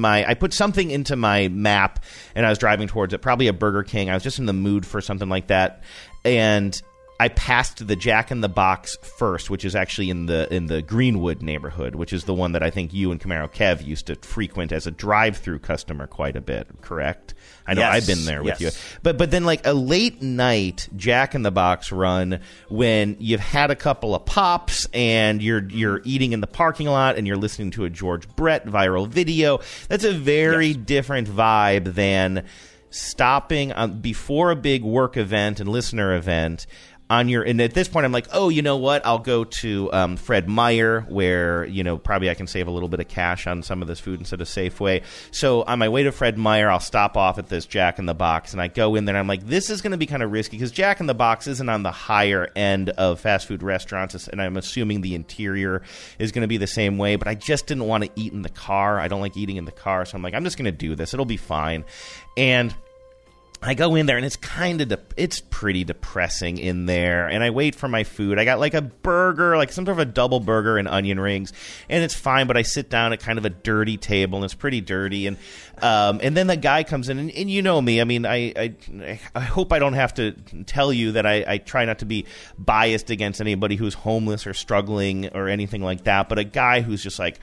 my map, and I was driving towards it, probably a Burger King. I was just in the mood for something like that, and I passed the Jack in the Box first, which is actually in the Greenwood neighborhood, which is the one that I think you and Camaro Kev used to frequent as a drive-through customer quite a bit, correct? I know I've been there with you. But then like a late night Jack in the Box run when you've had a couple of pops and you're eating in the parking lot and you're listening to a George Brett viral video, that's a very different vibe than stopping before a big work event and listener event and at this point I'm like, oh, you know what? I'll go to Fred Meyer where, probably I can save a little bit of cash on some of this food instead of Safeway. So on my way to Fred Meyer, I'll stop off at this Jack in the Box and I go in there and I'm like, this is going to be kind of risky because Jack in the Box isn't on the higher end of fast food restaurants, and I'm assuming the interior is going to be the same way, but I just didn't want to eat in the car. I don't like eating in the car, so I'm like, I'm just going to do this. It'll be fine. And I go in there, and it's pretty depressing in there, and I wait for my food. I got like a burger, like some sort of a double burger and onion rings, and it's fine, but I sit down at kind of a dirty table, and it's pretty dirty, and then the guy comes in, and you know me, I mean, I hope I don't have to tell you that I try not to be biased against anybody who's homeless or struggling or anything like that, but a guy who's just like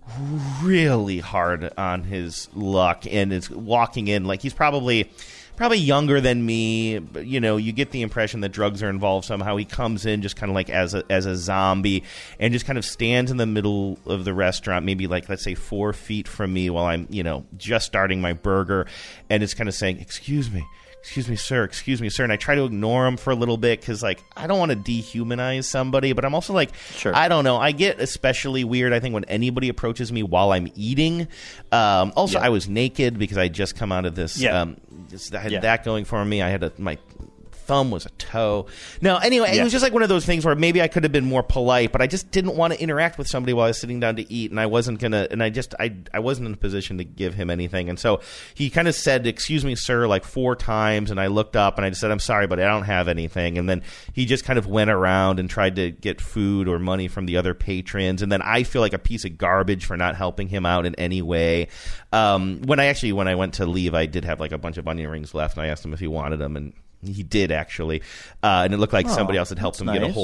really hard on his luck and is walking in like he's probably younger than me, but, you get the impression that drugs are involved somehow. He comes in just kind of like as a zombie and just kind of stands in the middle of the restaurant, maybe like, let's say 4 feet from me while I'm, just starting my burger, and it's kind of saying, excuse me, sir. And I try to ignore him for a little bit because, like, I don't want to dehumanize somebody, but I'm also like, I don't know. I get especially weird, I think, when anybody approaches me while I'm eating. I was naked because I just come out of this. I had that going for me. I had my thumb was a toe. No, anyway, it was just like one of those things where maybe I could have been more polite, but I just didn't want to interact with somebody while I was sitting down to eat, and I wasn't gonna. And I wasn't in a position to give him anything, and so he kind of said, "Excuse me, sir," like 4 times, and I looked up and I just said, "I'm sorry, but I don't have anything." And then he just kind of went around and tried to get food or money from the other patrons, and then I feel like a piece of garbage for not helping him out in any way. When I went to leave, I did have like a bunch of onion rings left, and I asked him if he wanted them, and he did actually, and it looked like somebody else had helped him get a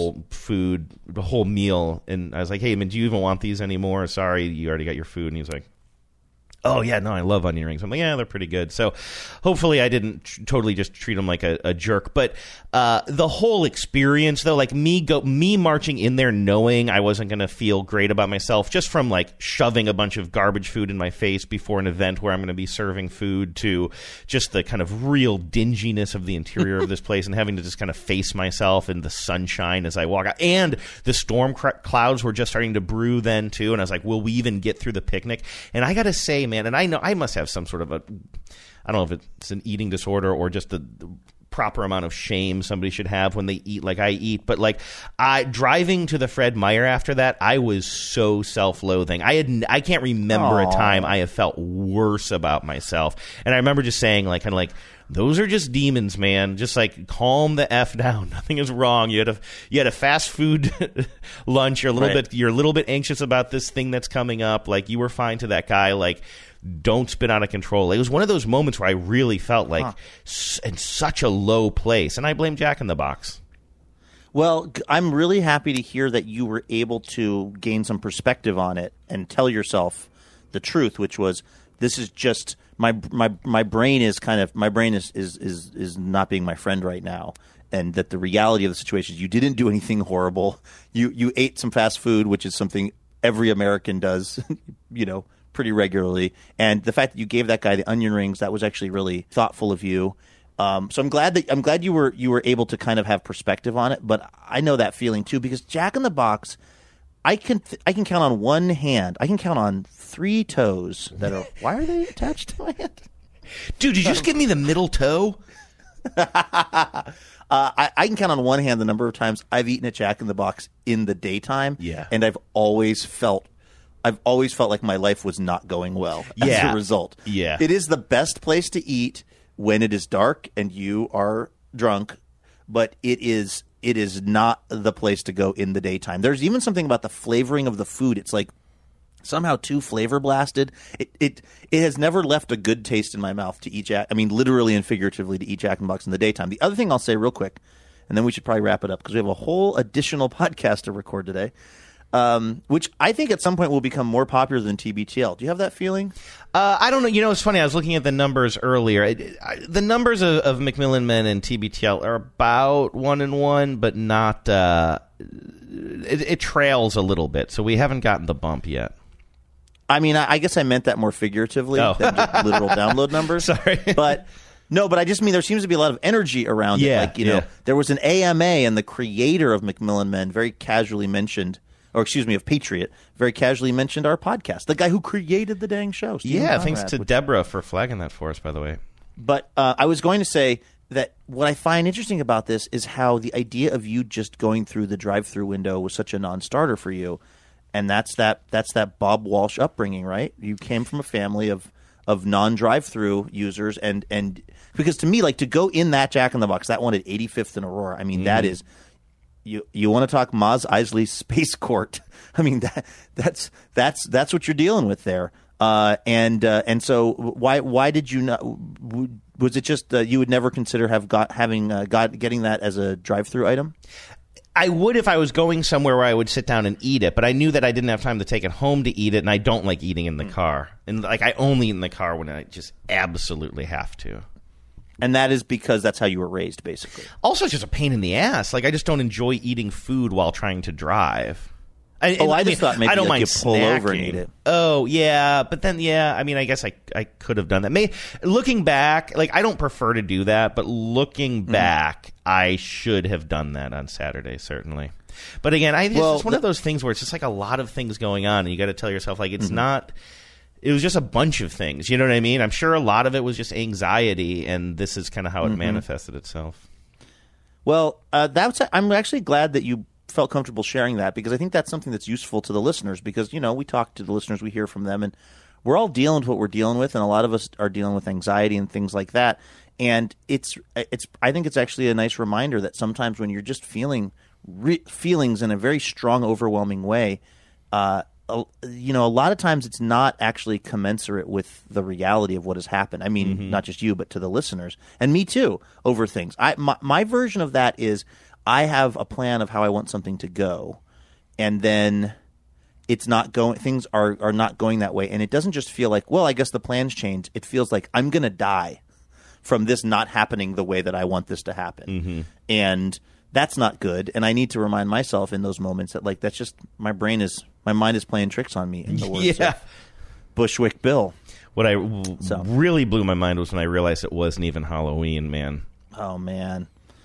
whole meal. And I was like, "Hey, man, do you even want these anymore? Sorry, you already got your food." And he was like, "Oh yeah, no, I love onion rings." I'm like, "Yeah, they're pretty good." So hopefully I didn't totally just treat him like a jerk. But the whole experience, though, like me marching in there knowing I wasn't going to feel great about myself just from like shoving a bunch of garbage food in my face before an event where I'm going to be serving food, to just the kind of real dinginess of the interior of this place and having to just kind of face myself in the sunshine as I walk out. And the storm clouds were just starting to brew then too. And I was like, will we even get through the picnic? And I got to say, man, and I know I must have some sort of I don't know if it's an eating disorder or just the proper amount of shame somebody should have when they eat like I eat, but like driving to the Fred Meyer after that, I was so self-loathing. I can't remember a time I have felt worse about myself. And I remember just saying like, kind of like, those are just demons, man. Just like calm the F down. Nothing is wrong. You had a fast food lunch. You're a little bit anxious about this thing that's coming up. Like, you were fine to that guy. Like, don't spin out of control. It was one of those moments where I really felt like in such a low place, and I blame Jack in the Box. Well, I'm really happy to hear that you were able to gain some perspective on it and tell yourself the truth, which was, this is just my brain is not being my friend right now, and that the reality of the situation is you didn't do anything horrible. You ate some fast food, which is something every American does, pretty regularly. And the fact that you gave that guy the onion rings, that was actually really thoughtful of you. So I'm glad you were able to kind of have perspective on it. But I know that feeling too, because Jack in the Box, I can count on one hand. I can count on 3 toes that are. Why are they attached to my hand? Dude, did you just give me the middle toe? I can count on one hand the number of times I've eaten at Jack in the Box in the daytime. Yeah, and I've always felt like my life was not going well as a result. Yeah, it is the best place to eat when it is dark and you are drunk, but it is not the place to go in the daytime. There's even something about the flavoring of the food. It's like somehow too flavor blasted. It has never left a good taste in my mouth to eat Jack. I mean, literally and figuratively, to eat Jack in the Box in the daytime. The other thing I'll say real quick, and then we should probably wrap it up because we have a whole additional podcast to record today, which I think at some point will become more popular than TBTL. Do you have that feeling? I don't know. You know, it's funny. I was looking at the numbers earlier. The numbers of McMillan Men and TBTL are about 1-1, but not. It trails a little bit, so we haven't gotten the bump yet. I mean, I guess I meant that more figuratively than just literal download numbers. Sorry. But I just mean there seems to be a lot of energy around it. Like, you know, there was an AMA and the creator of McMillan Men very casually mentioned, or excuse me, of Patriot, very casually mentioned our podcast. The guy who created the dang show. Stephen Conrad, thanks to Deborah for flagging that for us, by the way. But I was going to say that what I find interesting about this is how the idea of you just going through the drive-through window was such a non-starter for you. And that's that Bob Walsh upbringing, right? You came from a family of non-drive-through users, and because to me, like, to go in that Jack in the Box, that one at 85th and Aurora, I mean, that is you want to talk Mos Eisley Space Court? I mean, that's what you're dealing with there. And so why did you not? Was it just you would never consider getting that as a drive-through item? I would if I was going somewhere where I would sit down and eat it, but I knew that I didn't have time to take it home to eat it, and I don't like eating in the car. And like I only eat in the car when I just absolutely have to. And that is because that's how you were raised, basically. Also, it's just a pain in the ass. Like I just don't enjoy eating food while trying to drive. I just thought maybe I don't mind you pull snacking. over and eat it. Oh, yeah. But then, I mean, I guess I could have done that. Looking back, like, I don't prefer to do that, but looking back, I should have done that on Saturday, certainly. But again, it's one of those things where it's just like a lot of things going on, and you got to tell yourself, like, it's not... It was just a bunch of things. You know what I mean? I'm sure a lot of it was just anxiety, and this is kind of how it manifested itself. Well, I'm actually glad that you felt comfortable sharing that, because I think that's something that's useful to the listeners, because, you know, we talk to the listeners, we hear from them, and we're all dealing with what we're dealing with, and a lot of us are dealing with anxiety and things like that. And I think it's actually a nice reminder that sometimes when you're just feeling feelings in a very strong, overwhelming way, you know, a lot of times it's not actually commensurate with the reality of what has happened. I mean, not just you, but to the listeners, and me too, over things. My version of that is, I have a plan of how I want something to go, and then it's not going. Things are not going that way, and it doesn't just feel like, well, I guess the plans changed. It feels like I'm going to die from this not happening the way that I want this to happen, and that's not good. And I need to remind myself in those moments that, like, that's just my mind is playing tricks on me. In the words of Bushwick Bill. What really blew my mind was when I realized it wasn't even Halloween, man. Oh man.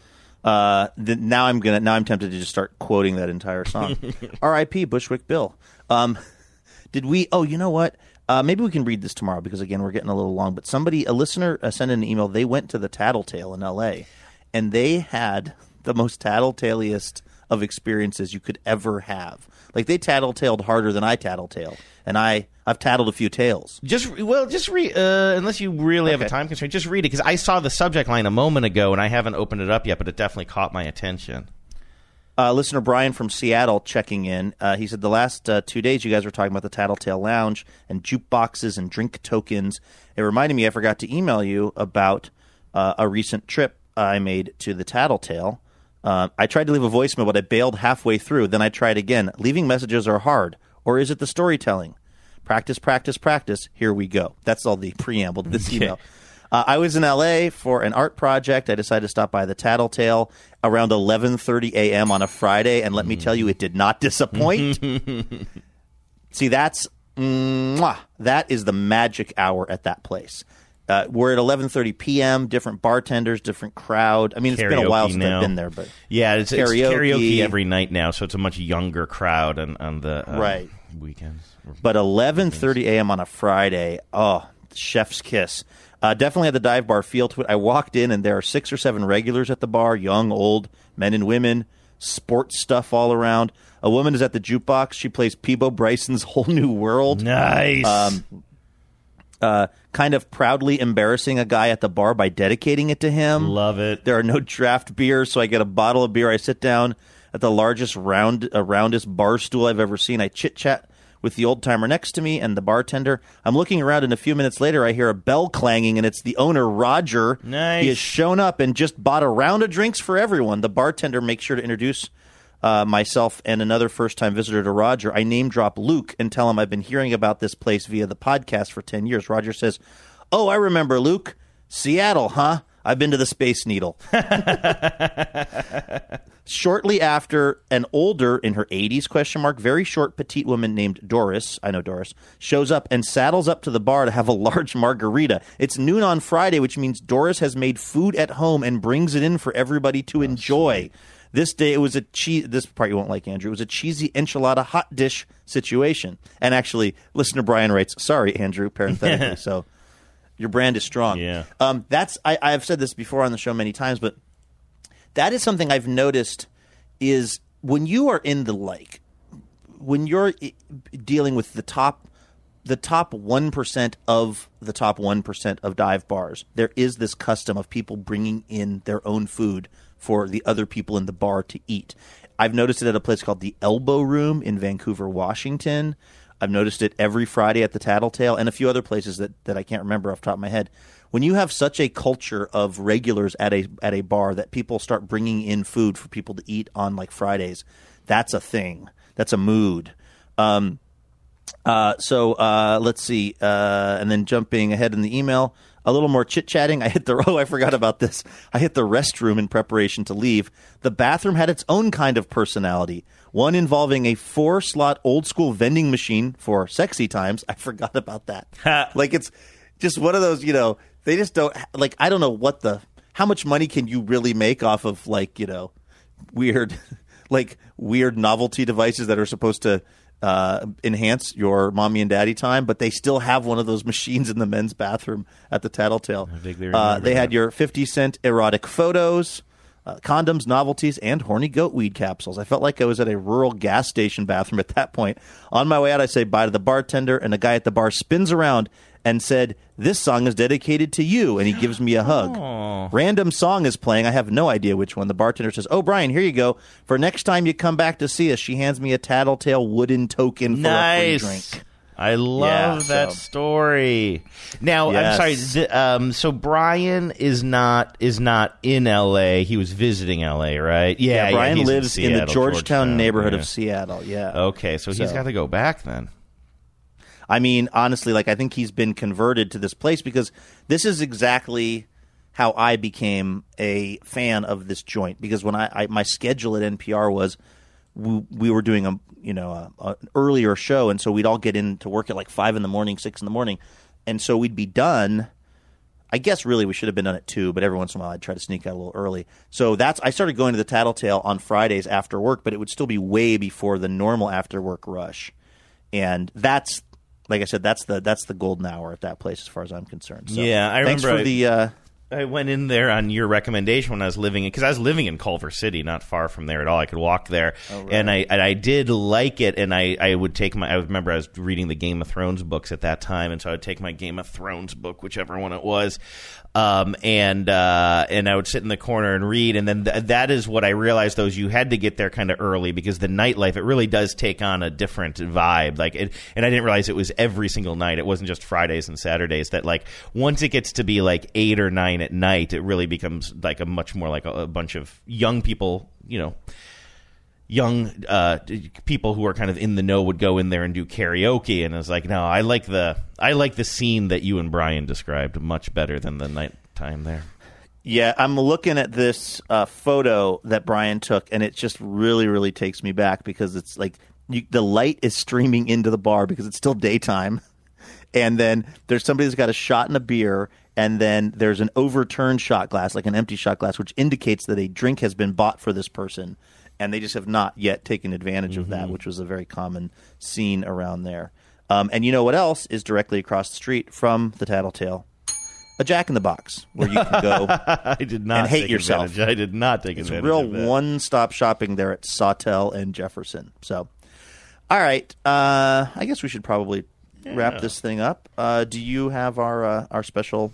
Now I'm tempted to just start quoting that entire song. R.I.P. Bushwick Bill. Did we? Oh, you know what? Maybe we can read this tomorrow, because again we're getting a little long. But a listener sent in an email. They went to the Tattletale in L.A. and they had the most tattletaliest of experiences you could ever have. Like, they tattletaled harder than I tattletale, and I've tattled a few tales. Just read, unless you really have a time constraint, just read it, because I saw the subject line a moment ago, and I haven't opened it up yet, but it definitely caught my attention. Listener Brian from Seattle checking in. He said, the last 2 days you guys were talking about the Tattletale Lounge and jukeboxes and drink tokens. It reminded me I forgot to email you about a recent trip I made to the Tattletale. I tried to leave a voicemail, but I bailed halfway through. Then I tried again. Leaving messages are hard. Or is it the storytelling? Practice, practice, practice. Here we go. That's all the preamble to this email. I was in L.A. for an art project. I decided to stop by the Tattletale around 11:30 a.m. on a Friday, and let me tell you, it did not disappoint. See, that is the magic hour at that place. We're at 11:30 p.m., different bartenders, different crowd. I mean, it's been a while since I've been there. But yeah, it's karaoke every night now, so it's a much younger crowd on the weekends. But 11:30 a.m. on a Friday, chef's kiss. Definitely had the dive bar feel to it. I walked in, and there are 6 or 7 regulars at the bar, young, old, men and women, sports stuff all around. A woman is at the jukebox. She plays Peabo Bryson's Whole New World. Nice. Kind of proudly embarrassing a guy at the bar by dedicating it to him. Love it. There are no draft beers, so I get a bottle of beer. I sit down at the roundest bar stool I've ever seen. I chit-chat with the old-timer next to me and the bartender. I'm looking around, and a few minutes later, I hear a bell clanging, and it's the owner, Roger. Nice. He has shown up and just bought a round of drinks for everyone. The bartender makes sure to introduce myself and another first-time visitor to Roger. I name-drop Luke and tell him I've been hearing about this place via the podcast for 10 years. Roger says, "Oh, I remember, Luke. Seattle, huh? I've been to the Space Needle." Shortly after, an older, in her 80s, very short petite woman named Doris, I know Doris, shows up and saddles up to the bar to have a large margarita. It's noon on Friday, which means Doris has made food at home and brings it in for everybody to enjoy. This day, it was this part you won't like, Andrew. It was a cheesy enchilada hot dish situation. And actually, listener Brian writes, "Sorry, Andrew," parenthetically. So your brand is strong. Yeah. I've said this before on the show many times, but that is something I've noticed is when you are when you're dealing with the top 1% of the top 1% of dive bars, there is this custom of people bringing in their own food for the other people in the bar to eat. I've noticed it at a place called the Elbow Room in Vancouver, Washington. I've noticed it every Friday at the Tattletale and a few other places that I can't remember off the top of my head. When you have such a culture of regulars at a bar that people start bringing in food for people to eat on like Fridays, that's a thing. That's a mood. So let's see. And then jumping ahead in the email, a little more chit-chatting. I forgot about this. I hit the restroom in preparation to leave. The bathroom had its own kind of personality, one involving a 4-slot old-school vending machine for sexy times. I forgot about that. Like, it's just one of those, they just don't, like, I don't know how much money can you really make off of, like, weird novelty devices that are supposed to enhance your mommy and daddy time, but they still have one of those machines in the men's bathroom at the Tattletale. They had your 50-cent erotic photos, condoms, novelties, and horny goat weed capsules. I felt like I was at a rural gas station bathroom at that point. On my way out, I say bye to the bartender, and the guy at the bar spins around and said, "This song is dedicated to you," and he gives me a hug. Aww. Random song is playing. I have no idea which one. The bartender says, "Oh, Brian, here you go. For next time you come back to see us." She hands me a Tattletale wooden token for a free drink. I love that story. Now, Yes. I'm sorry. So Brian is not in L.A. He was visiting L.A., right? Yeah, Brian he's lives in the Seattle, Georgetown neighborhood yeah. of Seattle. Yeah. Okay, so he's got to go back then. I mean, honestly, I think he's been converted to this place because this is exactly how I became a fan of this joint. Because when my schedule at NPR was we were doing an earlier show, and so we'd all get into work at like 5 a.m, 6 a.m, and so we'd be done. I guess really we should have been done at 2, but every once in a while I'd try to sneak out a little early. So I started going to the Tattletale on Fridays after work, but it would still be way before the normal after work rush, and that's. Like I said, that's the golden hour at that place as far as I'm concerned. So, yeah, I thanks remember. For I went in there on your recommendation when I was living in Culver City, not far from there at all. I could walk there, and I did like it. And I would take I remember I was reading the Game of Thrones books at that time, and so I would take my Game of Thrones book, whichever one it was, and I would sit in the corner and read. And then that is what I realized, though, is you had to get there kind of early because the nightlife, it really does take on a different vibe. And I didn't realize it was every single night. It wasn't just Fridays and Saturdays. That once it gets to be 8 or 9 at night, it really becomes a much more like a bunch of young people, young people who are kind of in the know would go in there and do karaoke. And I was like, no, I like the scene that you and Brian described much better than the nighttime there. Yeah, I'm looking at this photo that Brian took, and it just really, really takes me back because it's the light is streaming into the bar because it's still daytime. And then there's somebody that's got a shot and a beer, and then there's an overturned shot glass, like an empty shot glass, which indicates that a drink has been bought for this person, and they just have not yet taken advantage of that, which was a very common scene around there. And you know what else is directly across the street from the Tattletale? A Jack in the Box, where you can go I did not and hate take yourself. Advantage. I did not take advantage real of that. one-stop shopping there at Sawtell and Jefferson. So, all right. I guess we should probably wrap this thing up. Do you have our special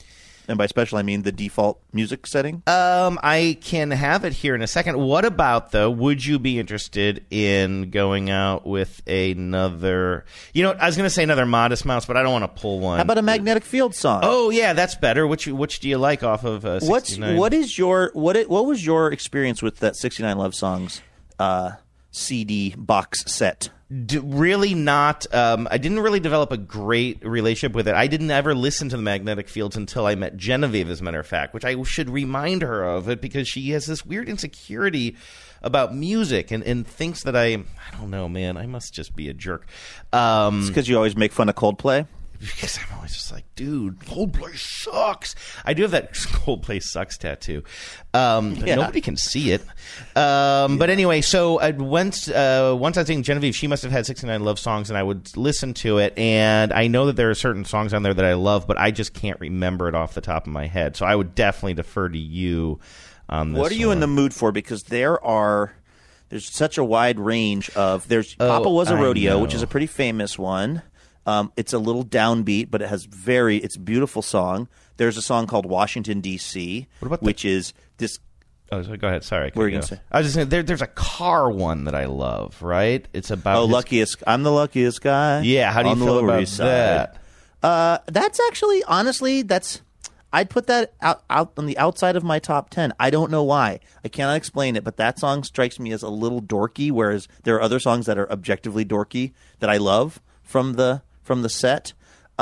and by special I mean the default music setting? I can have it here in a second. What about, though, would you be interested in going out with another, I was going to say another Modest Mouse, but I don't want to pull one. How about a Magnetic Field song? Oh, yeah, that's better. Which do you like off of 69? What was your experience with that 69 Love Songs CD box set? Really not. I didn't really develop a great relationship with it. I didn't ever listen to the Magnetic Fields until I met Genevieve, as a matter of fact, which I should remind her of it because she has this weird insecurity about music and thinks that I don't know, man. I must just be a jerk. It's because you always make fun of Coldplay? Because I'm always just like, dude, Coldplay sucks. I do have that Coldplay sucks tattoo. Nobody can see it. But anyway, so once I was thinking Genevieve, she must have had 69 Love Songs, and I would listen to it. And I know that there are certain songs on there that I love, but I just can't remember it off the top of my head. So I would definitely defer to you on this. What are you in the mood for? Because there's such a wide range of. Papa Was a Rodeo, which is a pretty famous one. It's a little downbeat, but it's a beautiful song. There's a song called Washington, D.C., which is this. Oh, so go ahead. Sorry. What were you going to say? I was just saying, there's a car one that I love, right? It's about I'm the luckiest guy. Yeah, how do you feel about that? That's actually, honestly, I'd put that out on the outside of my top 10. I don't know why. I cannot explain it, but that song strikes me as a little dorky, whereas there are other songs that are objectively dorky that I love from the set.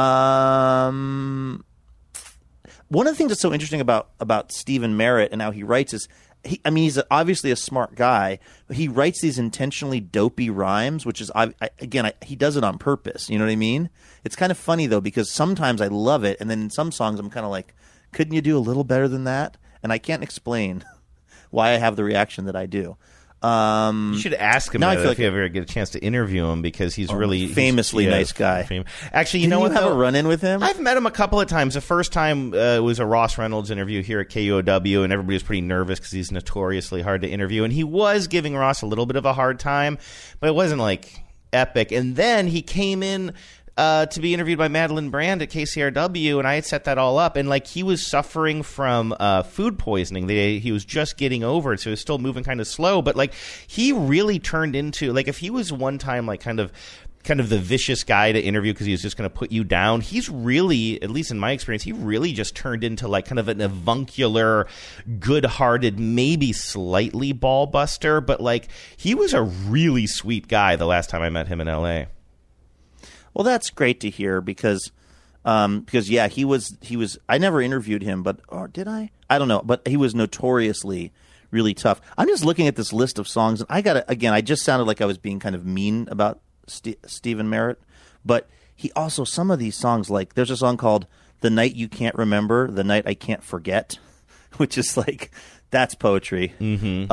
One of the things that's so interesting about Stephen Merritt and how he writes is, he's obviously a smart guy, but he writes these intentionally dopey rhymes, which is, he does it on purpose. You know what I mean? It's kind of funny, though, because sometimes I love it, and then in some songs I'm kind of like, couldn't you do a little better than that? And I can't explain why I have the reaction that I do. You should ask him if you ever get a chance to interview him, because he's really famously nice guy. Actually, you know what? Have a run-in with him? I've met him a couple of times. The first time was a Ross Reynolds interview here at KUOW, and everybody was pretty nervous because he's notoriously hard to interview. And he was giving Ross a little bit of a hard time, but it wasn't like epic. And then he came in to be interviewed by Madeline Brand at KCRW, and I had set that all up. And he was suffering from food poisoning. He was just getting over it, so he was still moving kind of slow. But he really turned into if he was one time kind of the vicious guy to interview because he was just going to put you down. He's really, at least in my experience, he really just turned into kind of an avuncular, good-hearted, maybe slightly ball buster. But he was a really sweet guy the last time I met him in L.A. Well, that's great to hear because he was. I never interviewed him, or did I? I don't know, but he was notoriously really tough. I'm just looking at this list of songs, and I just sounded like I was being kind of mean about Stephen Merritt, but he also, some of these songs, there's a song called "The Night You Can't Remember, The Night I Can't Forget," which is that's poetry. Mm-hmm.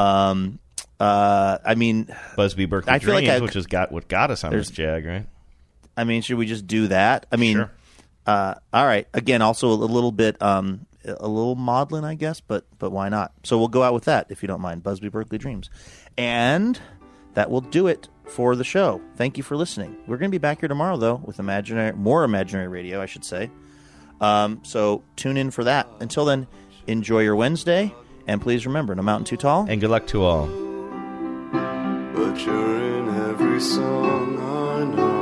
Busby Berkeley Dreams, which is what got us on this jag, right? Should we just do that? Sure. All right. Again, also a little bit, a little maudlin, I guess, but why not? So we'll go out with that, if you don't mind. Busby Berkeley Dreams. And that will do it for the show. Thank you for listening. We're going to be back here tomorrow, though, with more imaginary radio, I should say. So tune in for that. Until then, enjoy your Wednesday, and please remember, no mountain too tall. And good luck to all. But you're in every song I know.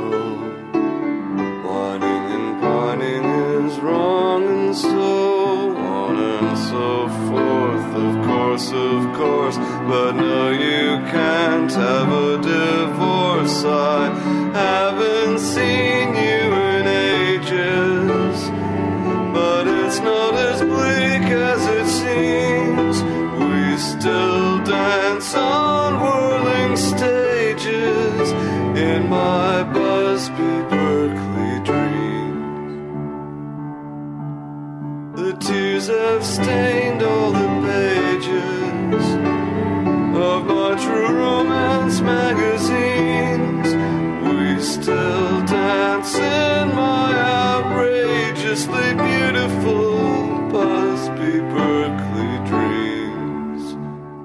Pining is wrong, and so on and so forth. Of course, but no, you can't have a divorce. I haven't seen you in ages, but it's not as bleak as it seems. We still dance on whirling stages in my Busby Berkeley dreams. The tears have stained all the pages of my true romance magazines. We still dance in my outrageously beautiful Busby Berkeley dreams.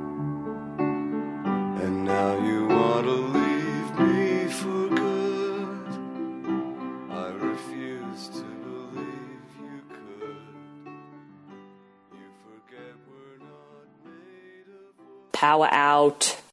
And now you want to leave me for good. I refuse to believe you could. power out.